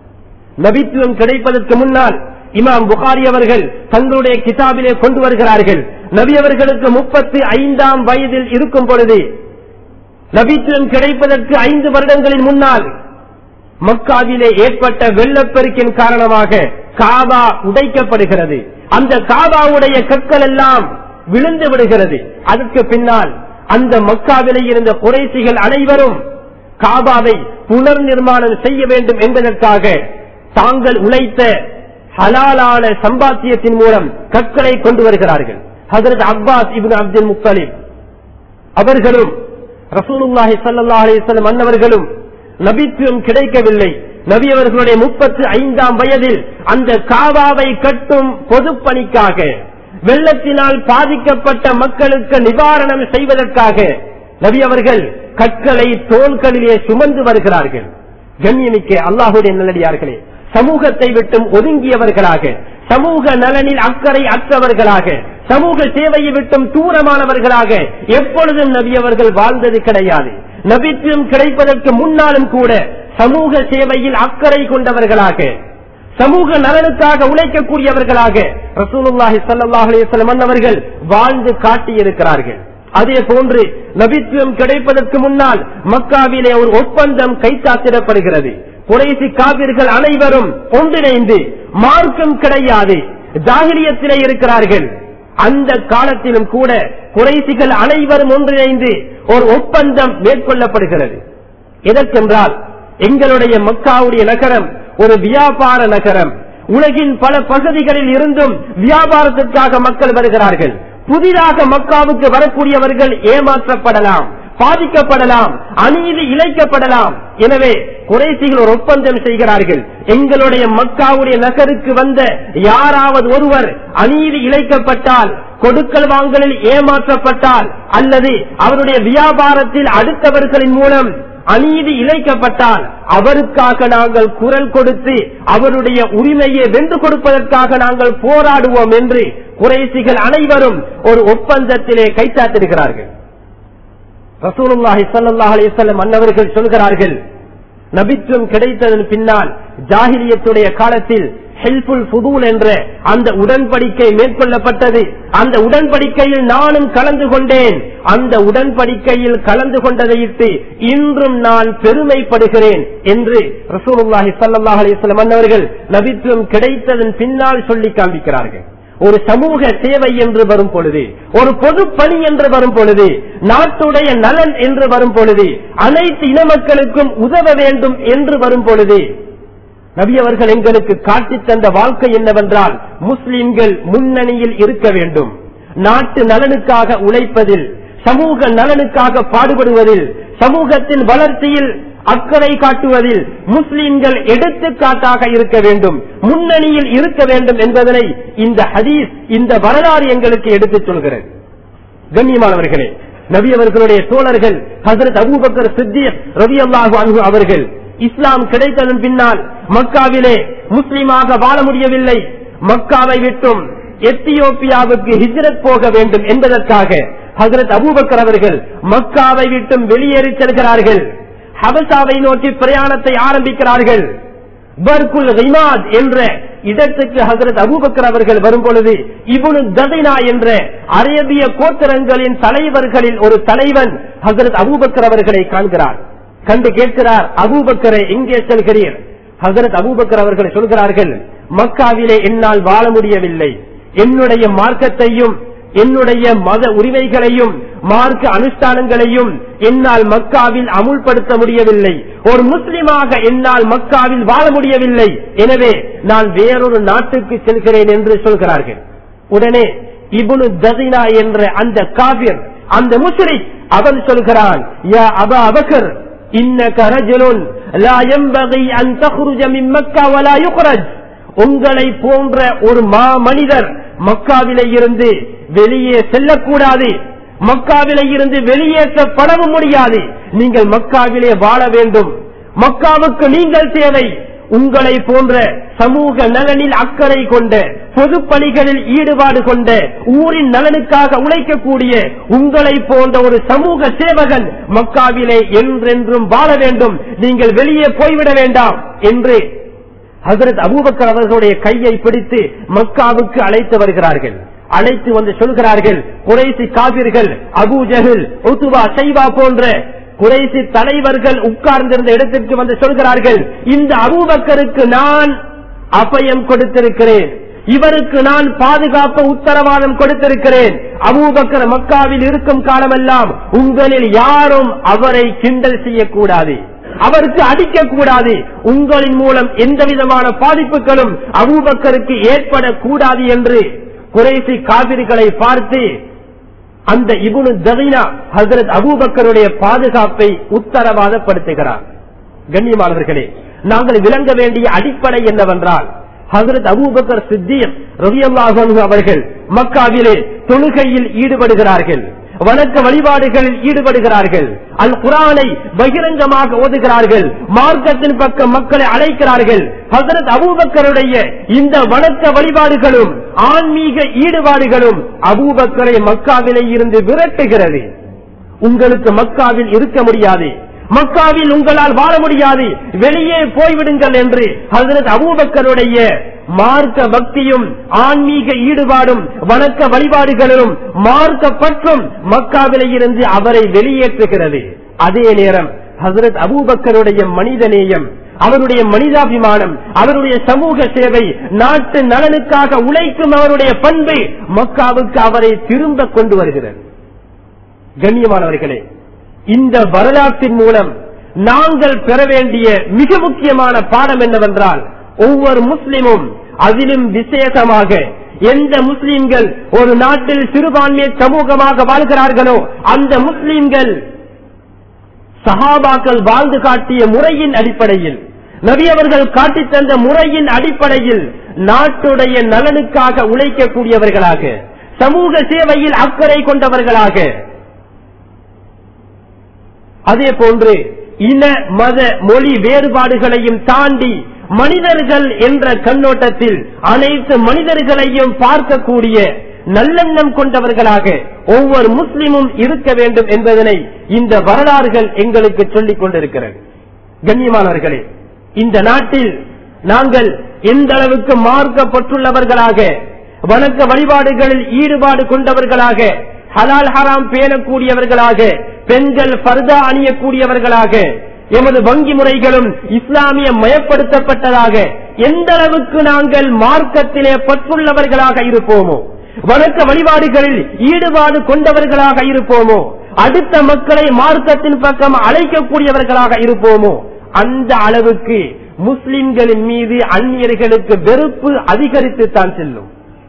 நபித்துவம் கிடைப்பதற்கு முன்னால் இமாம் புகாரி அவர்கள் தங்களுடைய கிதாபிலே கொண்டு வருகிறார்கள். நபி அவர்களுக்கு முப்பத்தி ஐந்தாம் வயதில் இருக்கும் பொழுது, நபித்துவம் கிடைப்பதற்கு ஐந்து வருடங்களின் முன்னால் மக்காவிலே ஏற்பட்ட வெள்ளப்பெருக்கின் காரணமாக காபா உடைக்கப்படுகிறது. அந்த காபாவுடைய கற்கள் எல்லாம் விழுந்து விடுகிறது. அதற்கு பின்னால் அந்த மக்காவிலே இருந்த குறைசிகள் அனைவரும் காபாவை புனர் நிர்மாணம் செய்ய வேண்டும் என்பதற்காக தாங்கள் உழைத்த ஹலாலான சம்பாத்தியத்தின் மூலம் கற்களை கொண்டு வருகிறார்கள். ஹஜ்ரத் அப்பாஸ் இப்னு அப்துல் முத்தலிப் அவர்களும் ரசூலுல்லாஹி ஸல்லல்லாஹு அலைஹி வஸல்லம் அன்னவர்களும் நபித்துவம் கிடைக்கவில்லை. நபி அவர்களுடைய முப்பத்தி ஐந்தாம் வயதில் அந்த காபாவை கட்டும் பொதுப்பணிக்காக, வெள்ளத்தினால் பாதிக்கப்பட்ட மக்களுக்கு நிவாரணம் செய்வதற்காக நபி அவர்கள் கற்களை தோள்களிலே சுமந்து வருகிறார்கள். கண்ணியமிக்க அல்லாஹுடைய நல்லடியார்களே, சமூகத்தை விட்டும் ஒதுங்கியவர்களாக, சமூக நலனில் அக்கறை அற்றவர்களாக, சமூக சேவையை விட்டும் தூரமானவர்களாக எப்பொழுதும் நபி அவர்கள் வாழ்ந்தது கிடையாது. நபித்துவம் கிடைப்பதற்கு முன்னாலும் கூட சமூக சேவையில் அக்கறை கொண்டவர்களாக, சமூக நலனுக்காக உழைக்கக்கூடியவர்களாக ரசூலுல்லாஹி ஸல்லல்லாஹு அலைஹி வஸல்லம் அன்னவர்கள் வாழ்ந்து காட்டியிருக்கிறார்கள். அதே போன்று நபித்துவம் கிடைப்பதற்கு முன்னால் மக்காவிலே ஒரு ஒப்பந்தம் கைச்சாத்திடப்படுகிறது. குறைசி காபிர்கள் அனைவரும் ஒன்றிணைந்து, மார்க்கம் கிடையாது, ஜாஹிலியத்திலே இருக்கிறார்கள். அந்த காலத்திலும் கூட குறைசிகள் அனைவரும் ஒன்றிணைந்து ஒரு ஒப்பந்தம் மேற்கொள்ளப்படுகிறது. எதற்கென்றால், எங்களுடைய மக்காவுடைய நகரம் ஒரு வியாபார நகரம். உலகின் பல பகுதிகளில் இருந்தும் வியாபாரத்திற்காக மக்கள் வருகிறார்கள். புதிதாக மக்காவுக்கு வரக்கூடியவர்கள் ஏமாற்றப்படலாம், பாதிக்கப்படலாம், அநீதி இழைக்கப்படலாம். எனவே குறைசிகள் ஒரு ஒப்பந்தம் செய்கிறார்கள். எங்களுடைய மக்காவுடைய நகருக்கு வந்த யாராவது ஒருவர் அநீதி இழைக்கப்பட்டால், கொடுக்கல் வாங்கலில் ஏமாற்றப்பட்டால், அல்லது அவருடைய வியாபாரத்தில் அடுத்தவர்களின் மூலம் அநீதி இழைக்கப்பட்டால் அவருக்காக நாங்கள் குரல் கொடுத்து அவருடைய உரிமையை வென்று கொடுப்பதற்காக நாங்கள் போராடுவோம் என்று குறைசிகள் அனைவரும் ஒரு ஒப்பந்தத்திலே கைச்சாத்திருக்கிறார்கள். ரசூலுல்லாஹி ஸல்லல்லாஹு அலைஹி வஸல்லம் அன்னவர்கள் சொல்கிறார்கள், நபித்துவம் கிடைத்ததன் பின்னால் ஜாஹிலியத்துடைய காலத்தில் ஹில்ஃபுல் ஃபுதூல் என்ற அந்த உடன்படிக்கை மேற்கொள்ளப்பட்டது. அந்த உடன்படிக்கையில் நானும் கலந்து கொண்டேன். அந்த உடன்படிக்கையில் கலந்து கொண்டதையிட்டு இன்றும் நான் பெருமைப்படுகிறேன் என்று ரசூலுல்லாஹி ஸல்லல்லாஹு அலைஹி வஸல்லம் அன்னவர்கள் நபித்துவம் கிடைத்ததன் பின்னால் சொல்லி காண்பிக்கிறார்கள். ஒரு சமூக சேவை என்று வரும் பொழுது, ஒரு பொது பணி என்று வரும் பொழுது, நாட்டுடைய நலன் என்று வரும் பொழுது, அனைத்து இன மக்களுக்கும் உதவ வேண்டும் என்று வரும் பொழுது, நபி அவர்கள் எங்களுக்கு காட்டித் தந்த வாழ்க்கை என்னவென்றால், முஸ்லிம்கள் முன்னணியில் இருக்க வேண்டும். நாட்டு நலனுக்காக உழைப்பதில், சமூக நலனுக்காக பாடுபடுவதில், சமூகத்தின் வளர்ச்சியில் அக்கறை காட்டுவதில் முஸ்லிம்கள் எடுத்துக்காட்டாக இருக்க வேண்டும், முன்னணியில் இருக்க வேண்டும் என்பதனை இந்த ஹதீஸ், இந்த வரலாறு எங்களுக்கு எடுத்துச் சொல்கிறது. கண்ணியமானவர்களே, நபி அவர்களுடைய தோழர்கள் ஹஜ்ரத் அபூபக்கர் சித்தீக் ரலியல்லாஹு அன்ஹு அவர்கள் இஸ்லாம் கிடைத்ததன் பின்னால் மக்காவிலே முஸ்லிமாக வாழ முடியவில்லை. மக்காவை விட்டும் எத்தியோப்பியாவுக்கு ஹிஜ்ரத் போக வேண்டும் என்பதற்காக ஹஜ்ரத் அபூபக்கர் அவர்கள் மக்காவை விட்டும் வெளியேறி செல்கிறார்கள். ஹபசாவை நோக்கி பிரயாணத்தை ஆரம்பிக்கிறார்கள். பர்குல் ரிமாத் என்ற இடத்துக்கு ஹஜ்ரத் அபூபக்கர் அவர்கள் வரும் பொழுது இப்னு ததினா என்ற அரேபிய கோத்திரங்களின் தலைவர்களில் ஒரு தலைவன் ஹஜ்ரத் அபூபக்கர் அவர்களை காண்கிறார். கண்டு கேட்கிறார், அபூபக்கரை எங்கே செல்கிறீர்? ஹஜ்ரத் அபூபக்கர் அவர்கள் சொல்கிறார்கள், மக்காவிலே என்னால் வாழ முடியவில்லை, என்னுடைய மார்க்கத்தையும் என்னுடைய மத உரிமைகளையும் மார்க்க அனுஷ்டானங்களையும் என்னால் மக்காவில் அமுல்படுத்த முடியவில்லை, ஒரு முஸ்லிமாக என்னால் மக்காவில் வாழ முடியவில்லை, எனவே நான் வேறொரு நாட்டுக்கு செல்கிறேன் என்று சொல்கிறார்கள். உடனே இப்னு ததினா என்ற அந்த காபிர், அந்த முஸ்லிம், அவன் சொல்கிறான், யா அபா பக்கர் இன்னக ரஜுலுன் லா யன்பகி அன் தக்ருஜ மின் மக்கா வலா யுக்ரஜ். உங்களை போன்ற ஒரு மா மனிதர் மக்காவிலே இருந்து வெளியே செல்லக்கூடாது, மக்காவிலே இருந்து வெளியேற்றப்படவும் முடியாது. நீங்கள் மக்காவிலே வாழ வேண்டும், மக்காவுக்கு நீங்கள் தேவை. உங்களை போன்ற சமூக நலனில் அக்கறை கொண்ட, பொது பணிகளில் ஈடுபாடு கொண்ட, ஊரின் நலனுக்காக உழைக்கக்கூடிய உங்களை போன்ற ஒரு சமூக சேவகன் மக்காவிலே என்றென்றும் வாழ வேண்டும், நீங்கள் வெளியே போய்விட வேண்டாம் என்று ஹஜ்ரத் அபூபக்கர் அவர்களுடைய கையை பிடித்து மக்காவுக்கு அழைத்து வருகிறார்கள். அழைத்து வந்து சொல்கிறார்கள், குறைசி காபிர்கள், அபூ ஜஹல், உத்பா, ஷைபா போன்ற குறைசி தலைவர்கள் உட்கார்ந்திருந்த இடத்திற்கு வந்து சொல்கிறார்கள், இந்த அபூபக்கருக்கு நான் அபயம் கொடுத்திருக்கிறேன், இவருக்கு நான் பாதுகாப்பு உத்தரவாதம் கொடுத்திருக்கிறேன். அபூபக்கர் மக்காவில் இருக்கும் காலமெல்லாம் உங்களில் யாரும் அவரை கிண்டல் செய்யக்கூடாது, அவருக்கு அடிக்கக்கூடாது, உங்களின் மூலம் எந்த விதமான பாதிப்புகளும் அபூபக்கருக்கு ஏற்படக்கூடாது என்று குறைசி காபிர்களை பார்த்து அந்த இப்னு ததினா ஹஜ்ரத் அபூபக்கருடைய பாதுகாப்பை உத்தரவாதப்படுத்துகிறார். கண்ணியமானவர்களே, நாங்கள் விளங்க வேண்டிய அடிப்படை என்னவென்றால், ஹஜ்ரத் அபூபக்கர் சித்திக் ரலியல்லாஹு அன்ஹு அவர்கள் மக்காவிலே தொழுகையில் ஈடுபடுகிறார்கள், வணக்க வழிபாடுகளில் ஈடுபடுகிறார்கள், அல் குர்ஆனை பகிரங்கமாக ஓதுகிறார்கள், மார்க்கத்தின் பக்கம் மக்களை அழைக்கிறார்கள். ஹஜ்ரத் அபூபக்கருடைய இந்த வணக்க வழிபாடுகளும் ஆன்மீக ஈடுபாடுகளும் அபூபக்கரை மக்காவிலே இருந்து விரட்டுகிறது. உங்களுக்கு மக்காவில் இருக்க முடியாது, மக்காவில் உங்களால் வாழ முடியாது, வெளியே போய்விடுங்கள் என்று ஹஜ்ரத் அபூபக்கருடைய மார்க்க பக்தியும் ஆன்மீக ஈடுபாடும் வணக்க வழிபாடுகளும் மார்க்க பற்றும் மக்காவிலே இருந்து அவரை வெளியேற்றுகிறது. அதே நேரம் ஹஜ்ரத் அபூபக்கருடைய மனிதநேயம், அவருடைய மனிதாபிமானம், அவருடைய சமூக சேவை, நாட்டு நலனுக்காக உழைக்கும் அவருடைய பண்பு மக்காவுக்கு அவரை திரும்ப கொண்டு வருகிறது. கண்ணியமானவர்களே, இந்த வரலாற்றின் மூலம் நாங்கள் பெற வேண்டிய மிக முக்கியமான பாடம் என்னவென்றால், ஒவ்வொரு முஸ்லிமும், அதிலும் விசேஷமாக எந்த முஸ்லிம்கள் ஒரு நாட்டில் சிறுபான்மை சமூகமாக வாழ்கிறார்களோ அந்த முஸ்லிம்கள் சஹாபாக்கள் வாழ்ந்து காட்டிய முறையின் அடிப்படையில், நபி அவர்கள் காட்டித் தந்த முறையின் அடிப்படையில் நாட்டுடைய நலனுக்காக உழைக்கக்கூடியவர்களாக, சமூக சேவையில் அக்கறை கொண்டவர்களாக, அதே போன்று இன மத மொழி வேறுபாடுகளையும் தாண்டி மனிதர்கள் என்ற கண்ணோட்டத்தில் அனைத்து மனிதர்களையும் பார்க்கக்கூடிய நல்லெண்ணம் கொண்டவர்களாக ஒவ்வொரு முஸ்லிமும் இருக்க வேண்டும் என்பதனை இந்த வரலாறுகள் எங்களுக்கு சொல்லிக் கொண்டிருக்கிறது. கண்ணியமானவர்களே, இந்த நாட்டில் நாங்கள் எந்த அளவுக்கு மார்க்கப்பட்டுள்ளவர்களாக, வணக்க வழிபாடுகளில் ஈடுபாடு கொண்டவர்களாக, ஹலால் ஹராம் பேணக்கூடியவர்களாக, பெண்கள் பர்தா அணியக்கூடியவர்களாக, எமது வங்கி முறைகளும் இஸ்லாமிய மயப்படுத்தப்பட்டதாக எந்த அளவுக்கு நாங்கள் மார்க்கத்திலே பற்றுள்ளவர்களாக இருப்போமோ, வணக்க வழிபாடுகளில் ஈடுபாடு கொண்டவர்களாக இருப்போமோ, அடுத்த மக்களை மார்க்கத்தின் பக்கம் அழைக்கக்கூடியவர்களாக இருப்போமோ, அந்த அளவுக்கு முஸ்லிம்களின் மீது அந்நியர்களுக்கு வெறுப்பு அதிகரித்துத்தான் செல்லும்.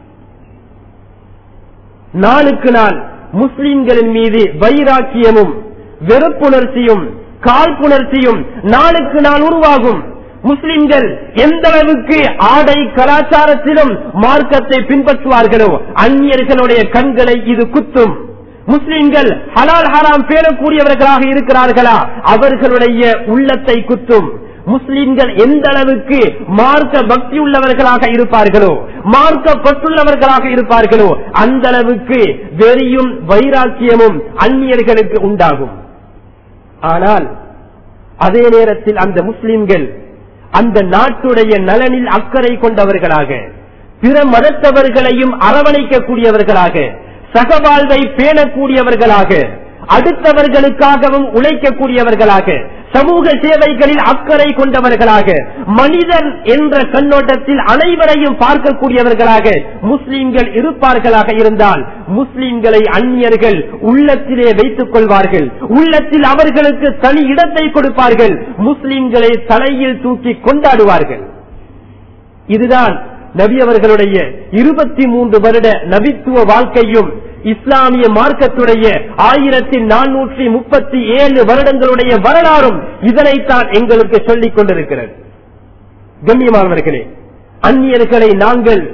நாளுக்கு நாள் முஸ்லிம்களின் மீது வைராக்கியமும் வெறுப்புணர்ச்சியும் காழ்ப்புணர்ச்சியும் நாளுக்கு நாள் உருவாகும். முஸ்லிம்கள் எந்த அளவுக்கு ஆடை கலாச்சாரத்திலும் மார்க்கத்தை பின்பற்றுவார்களோ அந்நியர்களுடைய கண்களை இது குத்தும். முஸ்லிம்கள் ஹலால் ஹராம் பேணக்கூடியவர்களாக இருக்கிறார்களா, அவர்களுடைய உள்ளத்தை குத்தும். முஸ்லிம்கள் எந்த அளவுக்கு மார்க்க பக்தி உள்ளவர்களாக இருப்பார்களோ, மார்க்கப்பட்டுள்ளவர்களாக இருப்பார்களோ, அந்த அளவுக்கு வெறியும் வைராக்கியமும் அந்நியர்களுக்கு உண்டாகும். ஆனால் அதே நேரத்தில் அந்த முஸ்லிம்கள் அந்த நாட்டுடைய நலனில் அக்கறை கொண்டவர்களாக, பிற மதத்தவர்களையும் அரவணைக்கக்கூடியவர்களாக, சகவாழ்வை பேணக்கூடியவர்களாக, அடுத்தவர்களுக்காகவும் உழைக்கக்கூடியவர்களாக, சமூக சேவைகளில் அக்கறை கொண்டவர்களாக, மனிதன் என்ற கண்ணோட்டத்தில் அனைவரையும் பார்க்கக்கூடியவர்களாக முஸ்லிம்கள் இருப்பார்களாக இருந்தால் முஸ்லிம்களை அந்நியர்கள் உள்ளத்திலே வைத்துக் கொள்வார்கள், உள்ளத்தில் அவர்களுக்கு தனி இடத்தை கொடுப்பார்கள், முஸ்லிம்களை தலையில் தூக்கி கொண்டாடுவார்கள். இதுதான் நபி அவர்களுடைய இருபத்தி மூன்று வருட நபித்துவ வாழ்க்கையும் இஸ்லாமிய மார்க்கத்துடைய ஆயிரத்தி நானூற்றி முப்பத்தி ஏழு வருடங்களுடைய வரலாறும் இதனைத்தான் எங்களுக்கு சொல்லிக் கொண்டிருக்கிறது. கண்ணியமானவர்களே, அந்நியர்களை நாங்கள்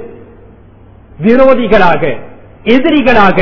விரோதிகளாக, எதிரிகளாக,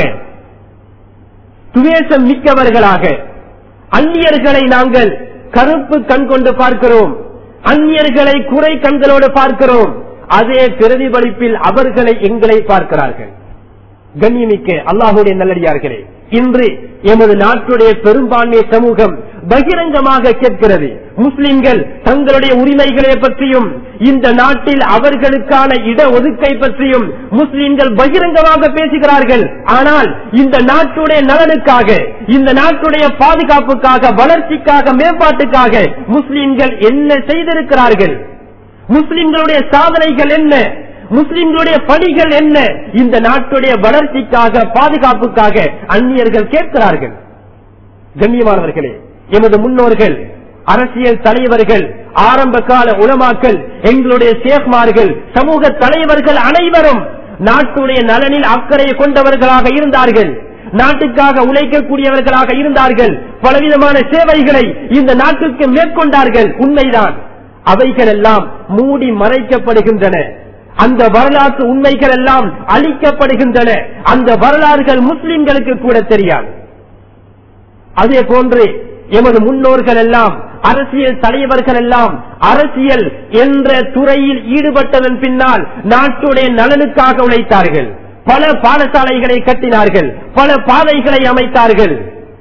துவேஷம் மிக்கவர்களாக, அந்நியர்களை நாங்கள் கருப்பு கண் கொண்டு பார்க்கிறோம், அந்நியர்களை குறை கண்களோடு பார்க்கிறோம். அதே பிரதிபலிப்பில் அவர்களை எங்களை பார்க்கிறார்கள். கண்ணியமிக்க அல்லாஹுடைய நல்லடியார்களே, இன்று எமது நாட்டுடைய பெரும்பான்மை சமூகம் பகிரங்கமாக கேட்கிறது. முஸ்லிம்கள் தங்களுடைய உரிமைகளை பற்றியும் இந்த நாட்டில் அவர்களுக்கான இட ஒதுக்கை பற்றியும் முஸ்லிம்கள் பகிரங்கமாக பேசுகிறார்கள். ஆனால் இந்த நாட்டுடைய நலனுக்காக, இந்த நாட்டுடைய பாதுகாப்புக்காக, வளர்ச்சிக்காக, மேம்பாட்டுக்காக முஸ்லிம்கள் என்ன செய்திருக்கிறார்கள்? முஸ்லிம்களுடைய சாதனைகள் என்ன? முஸ்லிம்களுடைய பணிகள் என்ன? இந்த நாட்டுடைய வளர்ச்சிக்காக, பாதுகாப்புக்காக அந்நியர்கள் கேட்கிறார்கள். கண்ணியமானவர்களே, எமது முன்னோர்கள், அரசியல் தலைவர்கள், ஆரம்ப கால உலமாக்கள், எங்களுடைய ஷேக்மார்கள், சமூக தலைவர்கள் அனைவரும் நாட்டுடைய நலனில் அக்கறை கொண்டவர்களாக இருந்தார்கள், நாட்டுக்காக உழைக்கக்கூடியவர்களாக இருந்தார்கள், பலவிதமான சேவைகளை இந்த நாட்டுக்கு மேற்கொண்டார்கள். உண்மைதான், அவைகள் எல்லாம் மூடி மறைக்கப்படுகின்றன. அந்த வரலாற்று உண்மைகள் எல்லாம் அளிக்கப்படுகின்றன. அந்த வரலாறுகள் முஸ்லிம்களுக்கு கூட தெரியாது. அதே போன்று எமது முன்னோர்கள் எல்லாம், அரசியல் தலைவர்கள் எல்லாம் அரசியல் என்ற துறையில் ஈடுபட்டதன் பின்னால் நாட்டுடைய நலனுக்காக உழைத்தார்கள். பல பாடசாலைகளை கட்டினார்கள், பல பாதைகளை அமைத்தார்கள்.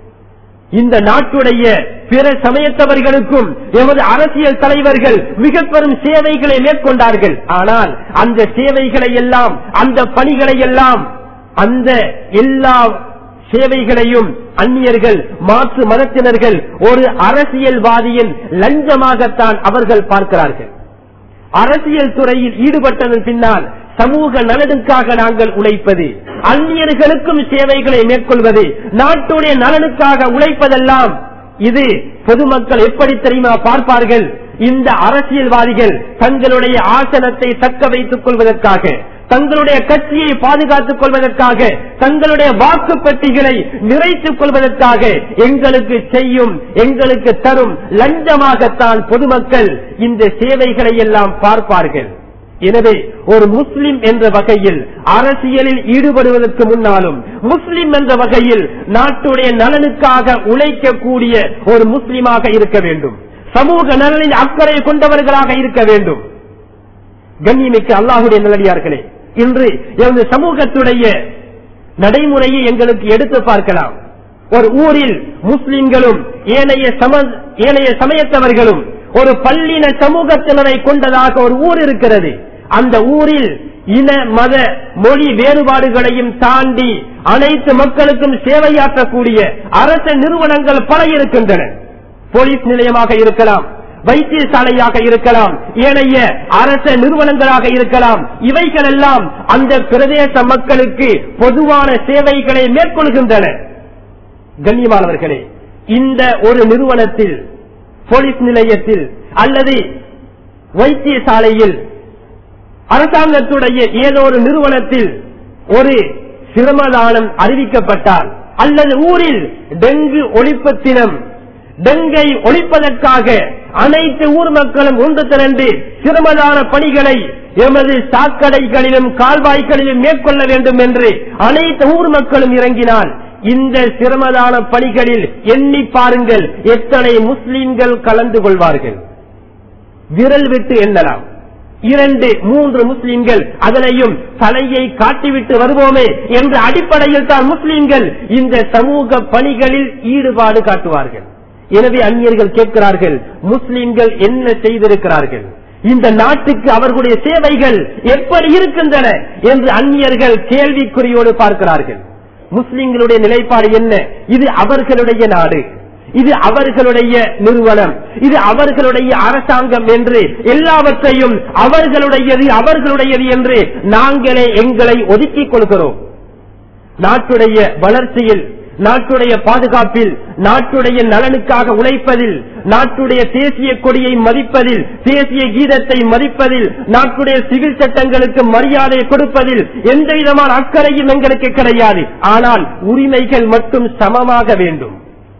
இந்த நாட்டுடைய பிற சமயத்தவர்களுக்கும் எமது அரசியல் தலைவர்கள் மிக பெரும் சேவைகளை மேற்கொண்டார்கள். ஆனால் அந்த சேவைகளை எல்லாம், அந்த பணிகளை எல்லாம், அந்த எல்லா சேவைகளையும் அந்நியர்கள், மாற்று மதத்தினர்கள் ஒரு அரசியல்வாதியின் லஞ்சமாகத்தான் அவர்கள் பார்க்கிறார்கள். அரசியல் துறையில் ஈடுபட்டதன் பின்னால் சமூக நலனுக்காக நாங்கள் உழைப்பது, அந்நியர்களுக்கும் சேவைகளை மேற்கொள்வது, நாட்டுடைய நலனுக்காக உழைப்பதெல்லாம் இது பொதுமக்கள் எப்படி தெரியுமா பார்ப்பார்கள்? இந்த அரசியல்வாதிகள் தங்களுடைய ஆசனத்தை தக்க வைத்துக் கொள்வதற்காக, தங்களுடைய கட்சியை பாதுகாத்துக் கொள்வதற்காக, தங்களுடைய வாக்கு பெட்டிகளை நிறைத்துக் கொள்வதற்காக எங்களுக்கு செய்யும், எங்களுக்கு தரும் லஞ்சமாகத்தான் பொதுமக்கள் இந்த சேவைகளை எல்லாம் பார்ப்பார்கள். எனவே ஒரு முஸ்லிம் என்ற வகையில் அரசியலில் ஈடுபடுவதற்கு முன்னாலும், முஸ்லிம் என்ற வகையில் நாட்டுடைய நலனுக்காக உழைக்கக்கூடிய ஒரு முஸ்லிமாக இருக்க வேண்டும், சமூக நலனில் அக்கறை கொண்டவர்களாக இருக்க வேண்டும். கண்ணியமிக்க அல்லாஹுடைய நல்லடியார்களே, இன்று எமது சமூகத்துடைய நடைமுறையை எங்களுக்கு எடுத்து பார்க்கலாம். ஒரு ஊரில் முஸ்லிம்களும் ஏனைய ஏனைய சமயத்தவர்களும் ஒரு பல்லின சமூகத்தினரை கொண்டதாக ஒரு ஊர் இருக்கிறது. அந்த ஊரில் இன, மத, மொழி வேறுபாடுகளையும் தாண்டி அனைத்து மக்களுக்கும் சேவையாற்றக்கூடிய அரசு நிறுவனங்கள் பல இருக்கின்றன. போலீஸ் நிலையமாக இருக்கலாம், வைத்தியசாலையாக இருக்கலாம், ஏனைய அரச நிறுவனங்களாக இருக்கலாம். இவைகள் எல்லாம் அந்த பிரதேச மக்களுக்கு பொதுவான சேவைகளை மேற்கொள்கின்றன. கண்ணியமானவர்களே, இந்த ஒரு நிறுவனத்தில், போலீஸ் நிலையத்தில் அல்லது வைத்தியசாலையில், அரசாங்கத்துடைய ஏதோ ஒரு நிறுவனத்தில் ஒரு சிரமதானம் அறிவிக்கப்பட்டால், அல்லது ஊரில் டெங்கு ஒழிப்பு தினம், டெங்கை ஒழிப்பதற்காக அனைத்து ஊர் மக்களும் ஒன்று திரண்டு சிரமதான பணிகளை எமது சாக்கடைகளிலும் கால்வாய்களிலும் மேற்கொள்ள வேண்டும் என்று அனைத்து ஊர் மக்களும் இறங்கினால், இந்த சிரமதான பணிகளில் எண்ணி பாருங்கள் எத்தனை முஸ்லிம்கள் கலந்து கொள்வார்கள். விரல் விட்டு எண்ணலாம். இரண்டு மூன்று முஸ்லிம்கள், அதனையும் தலையை காட்டிவிட்டு வருவோமே என்ற அடிப்படையில் தான் முஸ்லிம்கள் இந்த சமூக பணிகளில் ஈடுபாடு காட்டுவார்கள். எனவே அந்நியர்கள் கேட்கிறார்கள், முஸ்லிம்கள் என்ன செய்திருக்கிறார்கள்? இந்த நாட்டுக்கு அவர்களுடைய சேவைகள் எப்படி இருக்கின்றன என்று அந்நியர்கள் கேள்விக்குறியோடு பார்க்கிறார்கள். முஸ்லிம்களுடைய நிலைப்பாடு என்ன? இது அவர்களுடைய நாடு, இது அவர்களுடைய நிறுவனம், இது அவர்களுடைய அரசாங்கம் என்று எல்லாவற்றையும் அவர்களுடையது அவர்களுடையது என்று நாங்களே எங்களை ஒதுக்கிக் கொள்கிறோம். நாட்டுடைய வளர்ச்சியில், நாட்டுடைய பாதுகாப்பில், நாட்டுடைய நலனுக்காக உழைப்பதில், நாட்டுடைய தேசிய கொடியை மதிப்பதில், தேசிய கீதத்தை மதிப்பதில், நாட்டுடைய சிவில் சட்டங்களுக்கு மரியாதை கொடுப்பதில் எந்த விதமான அக்கறையும் எங்களுக்கு கிடையாது. ஆனால் உரிமைகள் மட்டும் சமமாக வேண்டும்.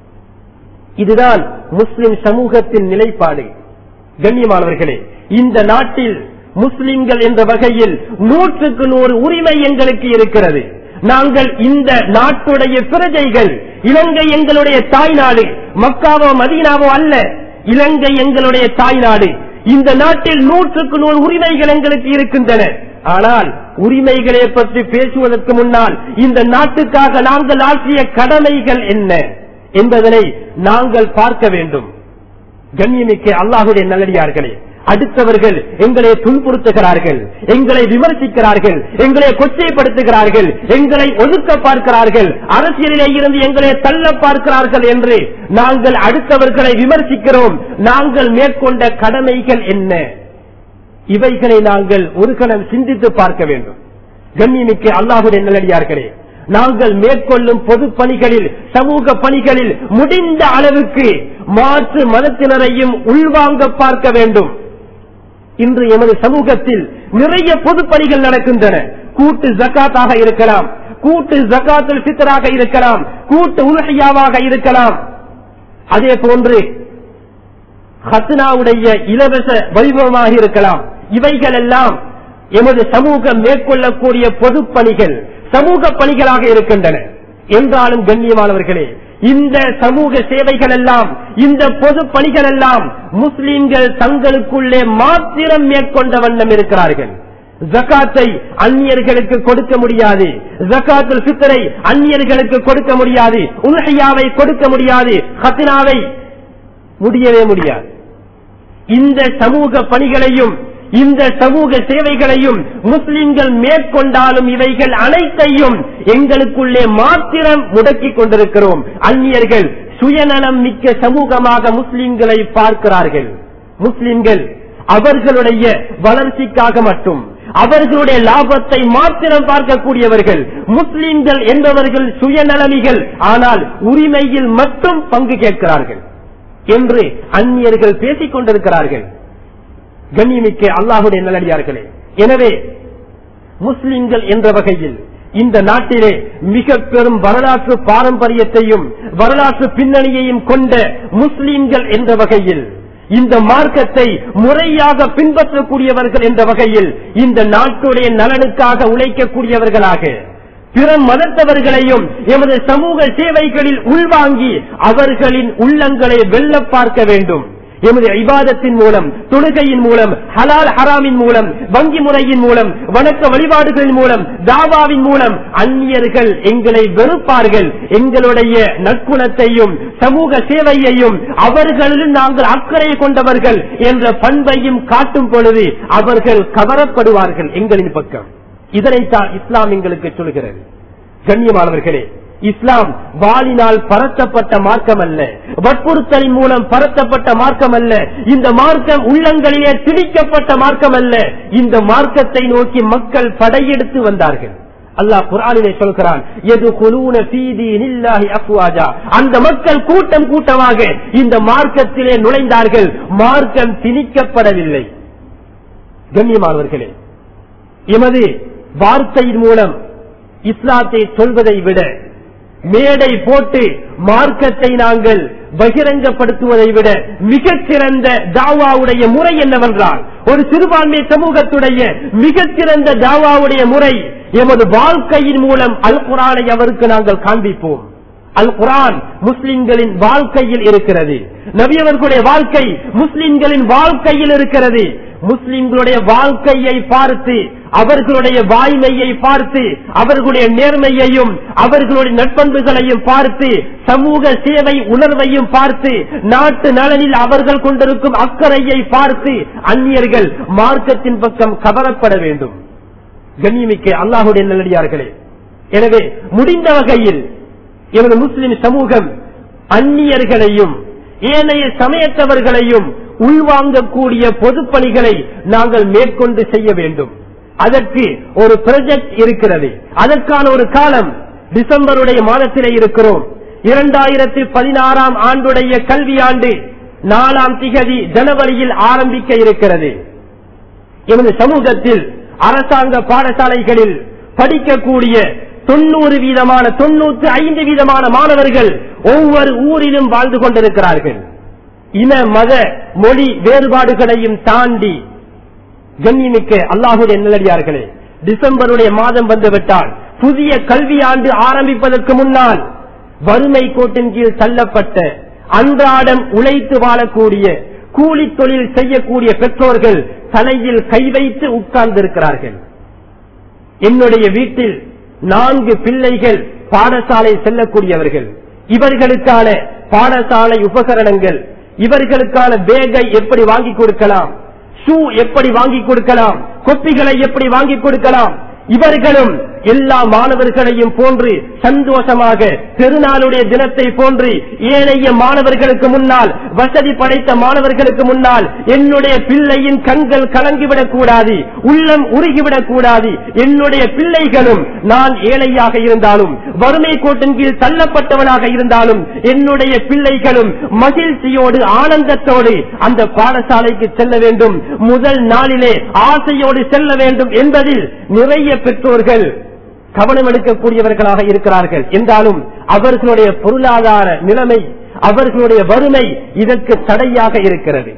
இதுதான் முஸ்லிம் சமூகத்தின் நிலைப்பாடு. கண்ணியமானவர்களே, இந்த நாட்டில் முஸ்லிம்கள் என்ற வகையில் நூற்றுக்கு நூறு உரிமை எங்களுக்கு இருக்கிறது. நாங்கள் இந்த நாட்டுடைய பிரஜைகள். இலங்கை எங்களுடைய தாய்நாடு, மக்காவோ மதீனாவோ அல்ல. இலங்கை எங்களுடைய தாய்நாடு. இந்த நாட்டில் நூற்றுக்கு நூறு உரிமைகள் எங்களுக்கு இருக்கின்றன. ஆனால் உரிமைகளை பற்றி பேசுவதற்கு முன்னால் இந்த நாட்டுக்காக நாங்கள் ஆற்றிய கடமைகள் என்ன என்பதனை நாங்கள் பார்க்க வேண்டும். கண்ணியமிக்க அல்லாஹ்வுடைய நல்லடியார்களே, அடுத்தவர்கள் எங்களை துன்புறுத்துகிறார்கள், எங்களை விமர்சிக்கிறார்கள், எங்களை கொச்சைப்படுத்துகிறார்கள், எங்களை ஒதுக்க பார்க்கிறார்கள், அரசியலிலே இருந்து எங்களை தள்ள பார்க்கிறார்கள் என்று நாங்கள் அடுத்தவர்களை விமர்சிக்கிறோம். நாங்கள் மேற்கொண்ட கடமைகள் என்ன? இவைகளை நாங்கள் ஒரு கணம் சிந்தித்து பார்க்க வேண்டும். கண்ணியமிக்க அல்லாஹ்வுடைய நல்லடியார்களே, நாங்கள் மேற்கொள்ளும் பொது பணிகளில், சமூக பணிகளில் முடிந்த அளவுக்கு மாற்று மதத்தினரையும் உள்வாங்க பார்க்க வேண்டும். இன்று எமது சமூகத்தில் நிறைய பொது பணிகள் நடக்கின்றன. கூட்டு ஜகாத்தாக இருக்கலாம், கூட்டு ஜகாத்துல் ஃபித்ராக இருக்கலாம், கூட்டு உல்ஹியாவாக இருக்கலாம். அதே போன்று ஹத்னாவுடைய இலவச வைபவமாக இருக்கலாம். இவைகள் எல்லாம் எமது சமூகம் மேற்கொள்ளக்கூடிய பொது பணிகள், சமூக பணிகளாக இருக்கின்றன. என்றாலும் கண்ணியமானவர்களே, இந்த சமூக சேவைகள் எல்லாம், இந்த பொது பணிகள் எல்லாம் முஸ்லிம்கள் தங்களுக்குள்ளே மாத்திரம் மேற்கொண்ட வண்ணம் இருக்கிறார்கள். ஜகாத்தை அந்நியர்களுக்கு கொடுக்க முடியாது, ஜகாத்துல் ஃபித்ரை அந்நியர்களுக்கு கொடுக்க முடியாது, உல்ஹியாவை கொடுக்க முடியாது, ஹத்னாவை முடியவே முடியாது. இந்த சமூக பணிகளையும் இந்த சமூக சேவைகளையும் முஸ்லிம்கள் மேற்கொண்டாலும் இவைகள் அனைத்தையும் எங்களுக்குள்ளே மாத்திரம் முடக்கிக் கொண்டிருக்கிறோம். அந்நியர்கள் சுயநலம் மிக்க சமூகமாக முஸ்லிம்களை பார்க்கிறார்கள். முஸ்லிம்கள் அவர்களுடைய வளர்ச்சிக்காக மட்டும், அவர்களுடைய லாபத்தை மாத்திரம் பார்க்கக்கூடியவர்கள். முஸ்லிம்கள் என்பவர்கள் சுயநலமிகள், ஆனால் உரிமையில் மட்டும் பங்கு கேட்கிறார்கள் என்று அந்நியர்கள் பேசிக் கொண்டிருக்கிறார்கள். கண்ணியமிக்க அல்லாஹ்வுடைய நல்லடியார்களே, எனவே முஸ்லிம்கள் என்ற வகையில் இந்த நாட்டிலே மிக பெரும் வரலாற்று பாரம்பரியத்தையும் வரலாற்று பின்னணியையும் கொண்ட முஸ்லிம்கள் என்ற வகையில், இந்த மார்க்கத்தை முறையாக பின்பற்றக்கூடியவர்கள் என்ற வகையில், இந்த நாட்டுடைய நலனுக்காக உழைக்கக்கூடியவர்களாக பிற மதத்தவர்களையும் எமது சமூக சேவைகளில் உள்வாங்கி அவர்களின் உள்ளங்களை வெல்ல பார்க்க வேண்டும். எமது இபாதத்தின் மூலம், தொழுகையின் மூலம், ஹலால் ஹராமின் மூலம், வங்கி முறையின் மூலம், வணக்க வழிபாடுகளின் மூலம், தாவாவின் மூலம் அந்நியர்கள் எங்களை வெறுப்பார்கள். எங்களுடைய நற்குணத்தையும் சமூக சேவையையும் அவர்களில் நாங்கள் அக்கறை கொண்டவர்கள் என்ற பண்பையும் காட்டும் பொழுது அவர்கள் கவரப்படுவார்கள் எங்களின் பக்கம். இதனைத்தான் இஸ்லாம் எங்களுக்கு சொல்கிறது. கண்ணியமானவர்களே, இஸ்லாம் வாளினால் பரத்தப்பட்ட மார்க்கம் அல்ல, வற்புறுத்தலின் மூலம் பரத்தப்பட்ட மார்க்கம் அல்ல. இந்த மார்க்கம் உள்ளங்களிலே திணிக்கப்பட்ட மார்க்கம் அல்ல. இந்த மார்க்கத்தை நோக்கி மக்கள் படையெடுத்து வந்தார்கள். அல்லாஹ் குர்ஆனிலே சொல்கிறான், யதுகுலூன ஃபீ தீனில்லாஹி அஃப்வாஜா. அந்த மக்கள் கூட்டம் கூட்டமாக இந்த மார்க்கத்திலே நுழைந்தார்கள். மார்க்கம் திணிக்கப்படவில்லை. கண்ணியமானவர்களே, எமது வார்த்தையின் மூலம் இஸ்லாத்தை சொல்வதை விட, மேடை போட்டு மார்க்கத்தை நாங்கள் பகிரங்கப்படுத்துவதை விட மிகச் சிறந்த தாவாவுடைய முறை என்னவென்றால், ஒரு சிறுபான்மை சமூகத்துடைய மிகச் சிறந்த தாவாவுடைய முறை எமது வாழ்க்கையின் மூலம் அல் குர்ஆனை அவருக்கு நாங்கள் காண்பிப்போம். அல் குர்ஆன் முஸ்லிம்களின் வாழ்க்கையில் இருக்கிறது. நபி அவர்களுடைய வாழ்க்கை முஸ்லிம்களின் வாழ்க்கையில் இருக்கிறது. முஸ்லிம்களுடைய வாழ்க்கையை பார்த்து அவர்களுடைய வாய்மையை பார்த்து, அவர்களுடைய நேர்மையையும் அவர்களுடைய நட்பண்புகளையும் பார்த்து, சமூக சேவை உணர்வையும் பார்த்து, நாட்டு நலனில் அவர்கள் கொண்டிருக்கும் அக்கறையை பார்த்து அந்நியர்கள் மார்க்கத்தின் பக்கம் கவரப்பட வேண்டும். கண்ணியமிக்க அல்லாஹ்வுடைய நல்லடியார்களே, எனவே முடிந்த வகையில் எனது முஸ்லிம் சமூகம் அந்நியர்களையும் ஏனைய சமயத்தவர்களையும் உள்வாங்கக்கூடிய பொதுப்பணிகளை நாங்கள் மேற்கொண்டு செய்ய வேண்டும். அதற்கு ஒரு ப்ராஜெக்ட் இருக்கிறது. அதற்கான ஒரு காலம் டிசம்பருடைய மாதத்திலே இருக்கிறோம். இரண்டாயிரத்தி பதினாறாம் ஆண்டுடைய கல்வியாண்டு நாலாம் திகதி ஜனவரியில் ஆரம்பிக்க இருக்கிறது. எமது சமூகத்தில் அரசாங்க பாடசாலைகளில் படிக்கக்கூடிய தொண்ணூறு வீதமான தொண்ணூத்தி ஐந்து வீதமான மாணவர்கள் ஒவ்வொரு ஊரிலும் வாழ்ந்து கொண்டிருக்கிறார்கள். இன மத மொழி வேறுபாடுகளையும் தாண்டி கண்ணியமிக்க அல்லாஹ்வுடைய நல்லடியார்களே, டிசம்பருடைய மாதம் வந்துவிட்டால் புதிய கல்வியாண்டு ஆரம்பிப்பதற்கு முன்னால் வறுமை கோட்டின் கீழ் தள்ளப்பட்ட அன்றாடம் உழைத்து வாழக்கூடிய கூலி தொழில் செய்யக்கூடிய பெற்றோர்கள் தலையில் கை வைத்து உட்கார்ந்திருக்கிறார்கள். என்னுடைய வீட்டில் நான்கு பிள்ளைகள் பாடசாலை செல்லக்கூடியவர்கள். இவர்களுக்கான பாடசாலை உபகரணங்கள், இவர்களுக்கான பேகை எப்படி வாங்கி கொடுக்கலாம், ஷூ எப்படி வாங்கி கொடுக்கலாம், கொப்பிகளை எப்படி வாங்கி கொடுக்கலாம், இவர்களும் எல்லா மாணவர்களையும் போன்று சந்தோஷமாக பெருநாளுடைய தினத்தை போன்று ஏனைய மாணவர்களுக்கு முன்னால், வசதி படைத்த மாணவர்களுக்கு முன்னால் என்னுடைய பிள்ளையின் கண்கள் கலங்கிவிடக் கூடாது, உள்ளம் உருகிவிடக் கூடாது. என்னுடைய பிள்ளைகளும், நான் ஏழையாக இருந்தாலும் வறுமை கோட்டின் கீழ் தள்ளப்பட்டவனாக இருந்தாலும், என்னுடைய பிள்ளைகளும் மகிழ்ச்சியோடு ஆனந்தத்தோடு அந்த பாடசாலைக்கு செல்ல வேண்டும், முதல் நாளிலே ஆசையோடு செல்ல வேண்டும் என்பதில் நிறைய பெற்றோர்கள் கவனம் எடுக்கக்கூடியவர்களாக இருக்கிறார்கள். என்றாலும் அவர்களுடைய பொருளாதார நிலைமை, அவர்களுடைய வறுமை இதற்கு தடையாக இருக்கிறது.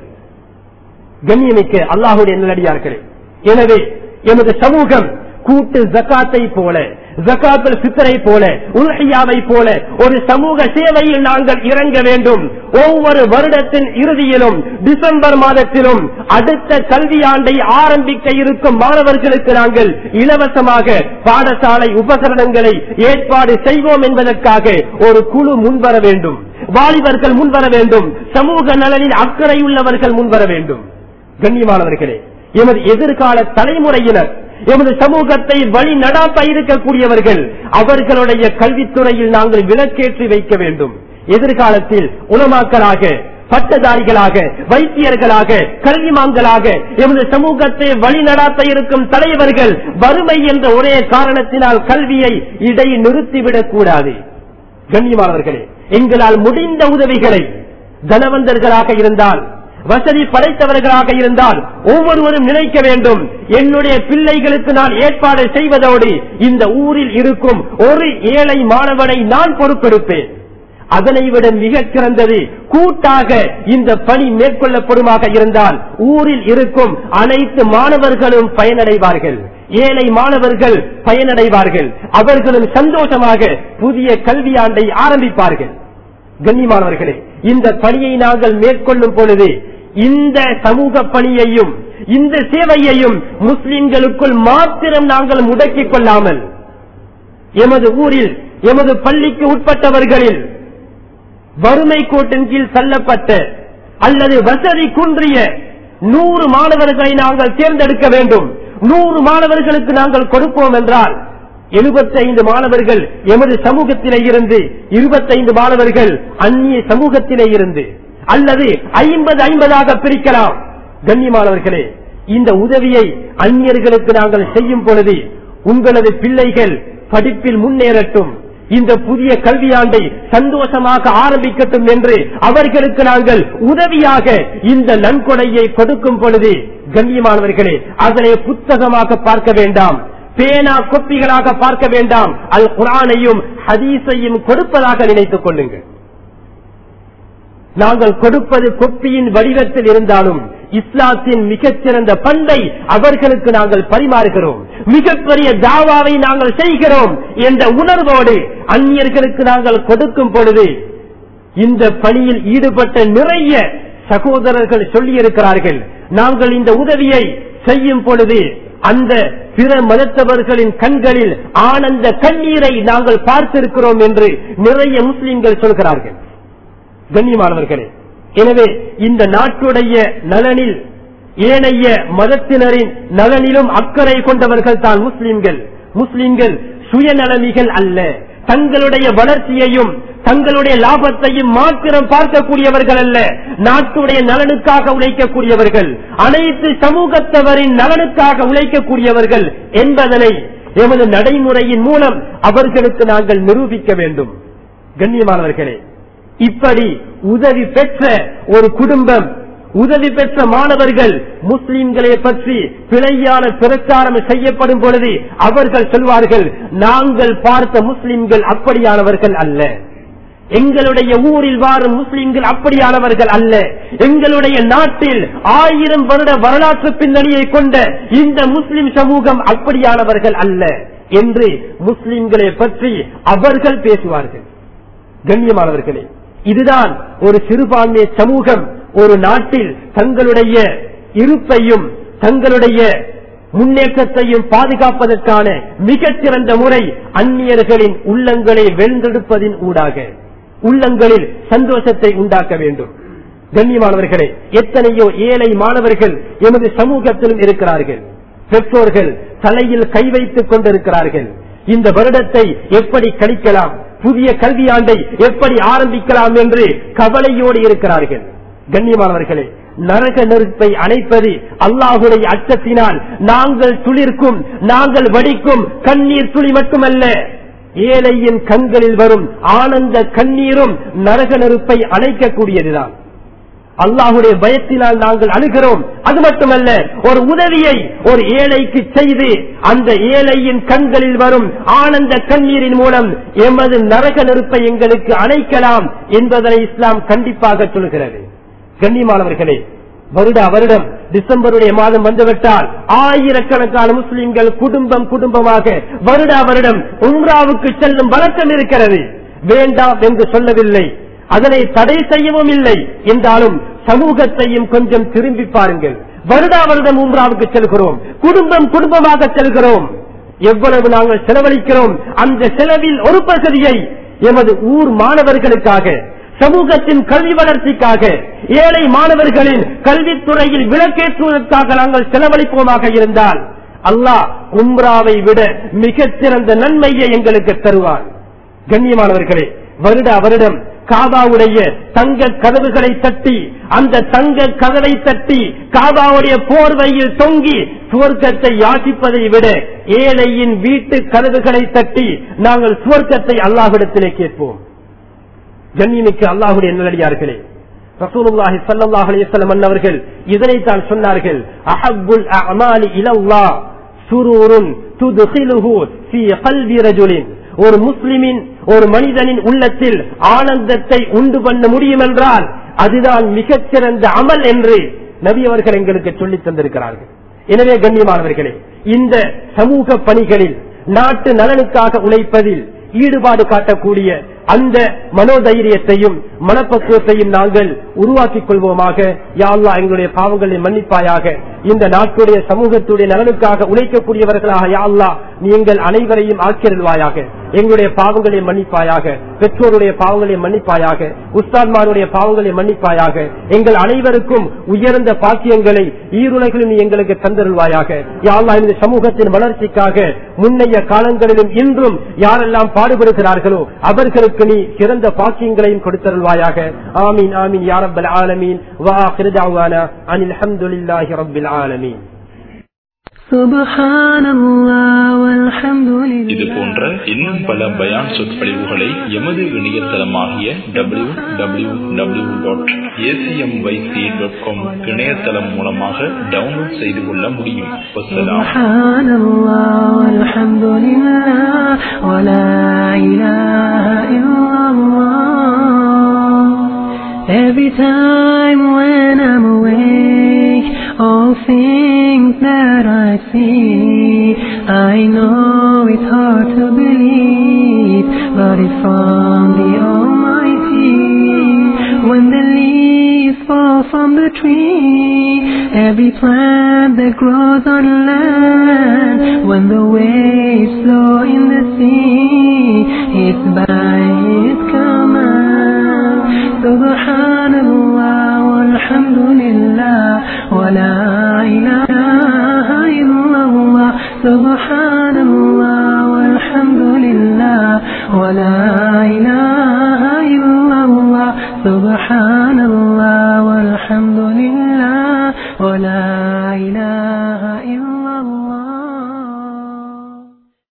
கண்ணியமிக்க அல்லாஹ்வுடைய நல்லடியார்களே, எனவே எமது சமூகம் கூட்டு ஜகாத்தை போல, ஜகாத்துல் ஃபித்ரை போல, உல்ஹியாவை போல ஒரு சமூக சேவையில் நாங்கள் இறங்க வேண்டும். ஒவ்வொரு வருடத்தின் இறுதியிலும் டிசம்பர் மாதத்திலும் அடுத்த கல்வியாண்டை ஆரம்பிக்க இருக்கும் மாணவர்களுக்கு நாங்கள் இலவசமாக பாடசாலை உபகரணங்களை ஏற்பாடு செய்வோம் என்பதற்காக ஒரு குழு முன்வர வேண்டும். வாலிபர்கள் முன்வர வேண்டும். சமூக நலனில் அக்கறையுள்ளவர்கள் முன்வர வேண்டும். கண்ணியமானவர்களே, எமது எதிர்கால தலைமுறையினர், எமது சமூகத்தை வழி நடாத்த இருக்கக்கூடியவர்கள், அவர்களுடைய கல்வித்துறையில் நாங்கள் விளக்கேற்றி வைக்க வேண்டும். எதிர்காலத்தில் உலமாக்களாக, பட்டதாரிகளாக, வைத்தியர்களாக, கல்விமான்களாக எமது சமூகத்தை வழி நடாத்த இருக்கும் தலைவர்கள் வறுமை என்ற ஒரே காரணத்தினால் கல்வியை இடை நிறுத்திவிடக் கூடாது. கண்ணியமானவர்களே, எங்களால் முடிந்த உதவிகளை தனவந்தர்களாக இருந்தால், வசதி படைத்தவர்களாக இருந்தால் ஒவ்வொருவரும் நினைக்க வேண்டும், என்னுடைய பிள்ளைகளுக்கு நான் ஏற்பாடு செய்வதோடு இந்த ஊரில் இருக்கும் ஒரு ஏழை மாணவனை நான் பொறுப்பெடுப்பேன். அதனை விட மிக சிறந்தது கூட்டாக இந்த பணி மேற்கொள்ளப்படுமாக இருந்தால் ஊரில் இருக்கும் அனைத்து மாணவர்களும் பயனடைவார்கள், ஏழை மாணவர்கள் பயனடைவார்கள், அவர்களும் சந்தோஷமாக புதிய கல்வியாண்டை ஆரம்பிப்பார்கள். கண்ணியமானவர்களே, இந்த பணியை நாங்கள் மேற்கொள்ளும் பொழுது இந்த சமூக பணியையும் இந்த சேவையையும் முஸ்லிம்களுக்குள் மாத்திரம் நாங்கள் முடக்கிக் கொள்ளாமல், எமது ஊரில் எமது பள்ளிக்கு உட்பட்டவர்களில் வறுமை கோட்டின் கீழ் தள்ளப்பட்ட அல்லது வசதி குன்றிய நூறு மாணவர்களை நாங்கள் தேர்ந்தெடுக்க வேண்டும். நூறு மாணவர்களுக்கு நாங்கள் கொடுப்போம் என்றால் எழுபத்தி ஐந்து மாணவர்கள் எமது சமூகத்திலே இருந்து, இருபத்தைந்து மாணவர்கள் அந்நிய சமூகத்திலே இருந்து, அல்லது ஐம்பது ஐம்பதாக பிரிக்கலாம். கண்ணியமானவர்களே, இந்த உதவியை அந்நியர்களுக்கு நாங்கள் செய்யும் பொழுது உங்களது பிள்ளைகள் படிப்பில் முன்னேறட்டும், இந்த புதிய கல்வியாண்டை சந்தோஷமாக ஆரம்பிக்கட்டும் என்று அவர்களுக்கு நாங்கள் உதவியாக இந்த நன்கொடையை கொடுக்கும் பொழுது, கண்ணியமானவர்களே, அதனை புத்தகமாக பார்க்க வேண்டாம், பேனா கொப்பிகளாக பார்க்க வேண்டாம், அல் குர்ஆனையும் ஹதீஸையும் கொடுப்பதாக நினைத்துக் கொள்ளுங்கள். நாங்கள் கொடுப்பது கொப்பியின் வடிவத்தில் இருந்தாலும் இஸ்லாத்தின் மிகச்சிறந்த பண்பை அவர்களுக்கு நாங்கள் பரிமாறுகிறோம், மிகப்பெரிய தாவாவை நாங்கள் செய்கிறோம் என்ற உணர்வோடு அந்நியர்களுக்கு நாங்கள் கொடுக்கும் பொழுது இந்த பணியில் ஈடுபட்ட நிறைய சகோதரர்கள் சொல்லியிருக்கிறார்கள், நாங்கள் இந்த உதவியை செய்யும் பொழுது அந்த பிற மதத்தவர்களின் கண்களில் ஆனந்த கண்ணீரை நாங்கள் பார்த்திருக்கிறோம் என்று நிறைய முஸ்லிம்கள் சொல்கிறார்கள். கண்ணியமானவர்களே, எனவே இந்த நாட்டுடைய நலனில் ஏனைய மதத்தினரின் நலனிலும் அக்கறை கொண்டவர்கள் தான் முஸ்லிம்கள். முஸ்லிம்கள் சுயநலமிகள் அல்ல. தங்களுடைய வளர்ச்சியையும் தங்களுடைய லாபத்தையும் மாத்திரம் பார்க்கக்கூடியவர்கள் அல்ல. நாட்டுடைய நலனுக்காக உழைக்கக்கூடியவர்கள், அனைத்து சமூகத்தவரின் நலனுக்காக உழைக்கக்கூடியவர்கள் என்பதனை எமது நடைமுறையின் மூலம் அவர்களுக்கு நாங்கள் நிரூபிக்க வேண்டும். கண்ணியமானவர்களே, இப்படி உதவி பெற்ற ஒரு குடும்பம், உதவி பெற்ற மாணவர்கள் முஸ்லிம்களை பற்றி பிழையான பிரச்சாரம் செய்யப்படும் பொழுது அவர்கள் சொல்வார்கள், நாங்கள் பார்த்த முஸ்லிம்கள் அப்படியானவர்கள் அல்ல, எங்களுடைய ஊரில் வாழும் முஸ்லிம்கள் அப்படியானவர்கள் அல்ல, எங்களுடைய நாட்டில் ஆயிரம் வருட வரலாற்று பின்னணியை கொண்ட இந்த முஸ்லிம் சமூகம் அப்படியானவர்கள் அல்ல என்று முஸ்லிம்களை பற்றி அவர்கள் பேசுவார்கள். கண்ணியமானவர்களே, இதுதான் ஒரு சிறுபான்மை சமூகம் ஒரு நாட்டில் தங்களுடைய இருப்பையும் தங்களுடைய முன்னேற்றத்தையும் பாதுகாப்பதற்கான மிகச்சிறந்த முறை அந்நியர்களின் உள்ளங்களை வென்றெடுப்பதின் ஊடாக உள்ளங்களில் சந்தோஷத்தை உண்டாக்க வேண்டும். கண்ணியமானவர்களே, எத்தனையோ ஏழை மாணவர்கள் எமது சமூகத்திலும் இருக்கிறார்கள். பெற்றோர்கள் தலையில் கை வைத்துக் கொண்டிருக்கிறார்கள். இந்த வருடத்தை எப்படி கழிக்கலாம், புதிய கல்வியாண்டை எப்படி ஆரம்பிக்கலாம் என்று கவலையோடு இருக்கிறார்கள். கண்ணியமானவர்களே, நரக நெருப்பை அணைப்பது அல்லாஹுடைய அச்சத்தினால் நாங்கள் துளிர்க்கும் நாங்கள் வடிக்கும் கண்ணீர் துளி மட்டுமல்ல, ஏழையின் கண்களில் வரும் ஆனந்த கண்ணீரும் நரக நெருப்பை அணைக்கக்கூடியதுதான். அல்லாஹுடைய பயத்தினால் நாங்கள் அழுகிறோம். அது மட்டுமல்ல, ஒரு உதவியை ஒரு ஏழைக்கு செய்து அந்த ஏழையின் கண்களில் வரும் ஆனந்த கண்ணீரின் மூலம் எமது நரக நெருப்பை எங்களுக்கு அணைக்கலாம் என்பதனை இஸ்லாம் கண்டிப்பாக சொல்கிறது. கண்ணியமானவர்களே, வருட வருடம் டிசம்பருடைய மாதம் வந்துவிட்டால் ஆயிரக்கணக்கான முஸ்லிம்கள் குடும்பம் குடும்பமாக வருட வருடம் உம்ராவுக்கு செல்லும் வழக்கம் இருக்கிறது. வேண்டாம் என்று சொல்லவில்லை, அதனை தடை செய்யவும் இல்லை. என்றாலும் சமூகத்தையும் கொஞ்சம் திரும்பி பாருங்கள். வருடா வருடம் உம்ராவுக்கு செல்கிறோம், குடும்பம் குடும்பமாக செல்கிறோம். எவ்வளவு நாங்கள் செலவழிக்கிறோம். அந்த செலவில் ஒரு பகுதியை எமது ஊர் மாணவர்களுக்காக, சமூகத்தின் கல்வி வளர்ச்சிக்காக, ஏழை மாணவர்களின் கல்வித்துறையில் விளக்கேற்றுவதற்காக நாங்கள் செலவழிப்போமாக இருந்தால் அல்லாஹ் உம்ராவை விட மிகச்சிறந்த நன்மையை எங்களுக்கு தருவார். கண்ணியமானவர்களே, வருட வருடம் காபாவுடைய தங்க கதவுகளை தட்டி, அந்த தங்க கதவை தட்டி காபாவுடைய போர்வையில் தொங்கி சுவர்க்கத்தை யாசிப்பதை விட ஏழையின் வீட்டு கதவுகளை தட்டி நாங்கள் சுவர்க்கத்தை அல்லாஹ்விடத்திலே கேட்போம். கண்ணியமிக்க அல்லாஹ்வுடைய நல்லடியார்களே, ரசூலுல்லாஹி ஸல்லல்லாஹு அலைஹி வஸல்லம் அன்னவர்கள் இதனைத்தான் சொன்னார்கள். அஹப்புல் அஅமாலி இலல்லாஹ் சுரூருன் துத்கிலுஹு ஃபீ கல்பி ரஜுலின். ஒரு முஸ்லிமின், ஒரு மனிதனின் உள்ளத்தில் ஆனந்தத்தை உண்டு பண்ண முடியும் என்றால் அதுதான் மிகச்சிறந்த அமல் என்று நபி அவர்கள் எங்களுக்கு சொல்லித் தந்திருக்கிறார்கள். எனவே கண்ணியமானவர்களே, இந்த சமூக பணிகளில் நாட்டு நலனுக்காக உழைப்பதில் ஈடுபாடு காட்டக்கூடிய அந்த மனோதைரியத்தையும் மனப்பக்குவத்தையும் நாங்கள் உருவாக்கிக் கொள்வோமாக. யா அல்லாஹ், எங்களுடைய பாவங்களை மன்னிப்பாயாக. இந்த நாட்டுடைய சமூகத்துடைய நலனுக்காக உழைக்கக்கூடியவர்களாக யா அல்லாஹ் நீ எங்கள் அனைவரையும் ஆக்கிரல்வாயாக. எங்களுடைய பாவங்களை மன்னிப்பாயாக, பெற்றோருடைய பாவங்களை மன்னிப்பாயாக, உஸ்தாத்மாருடைய பாவங்களை மன்னிப்பாயாக. எங்கள் அனைவருக்கும் உயர்ந்த பாக்கியங்களை ஈருலகிலும் நீ எங்களுக்கு தந்தருள்வாயாக. யா அல்லாஹ், இந்த சமூகத்தின் வளர்ச்சிக்காக முன்னைய காலங்களிலும் இன்றும் யாரெல்லாம் பாடுபடுகிறார்களோ அவர்களுக்கு நீ சிறந்த பாக்கியங்களையும் கொடுத்தருள்வாயாக. ஆமீன் ஆமீன் யா ரப்பல் ஆலமீன். வா ஆகிரு தஅவானா அனில் ஹம்துலில்லாஹி ரப்பில் ஆலமீன். இது போன்ற இன்னும் பல பயான் சொற்பொழிவுகளை எமது இணையதளமாகிய W W W dot A C M Y C dot com இணையதளம் மூலமாக டவுன்லோட் செய்து கொள்ள முடியும். Every time when I'm awake, all things that I see, I know it's hard to believe, but it's from the Almighty. When the leaves fall from the tree, every plant that grows on land. When the waves flow in the sea, it's by His command. Subhanallah walhamdulillah wa la ilaha illallah. Subhanallah walhamdulillah wa la ilaha illallah. Subhanallah walhamdulillah wa la ilaha illallah.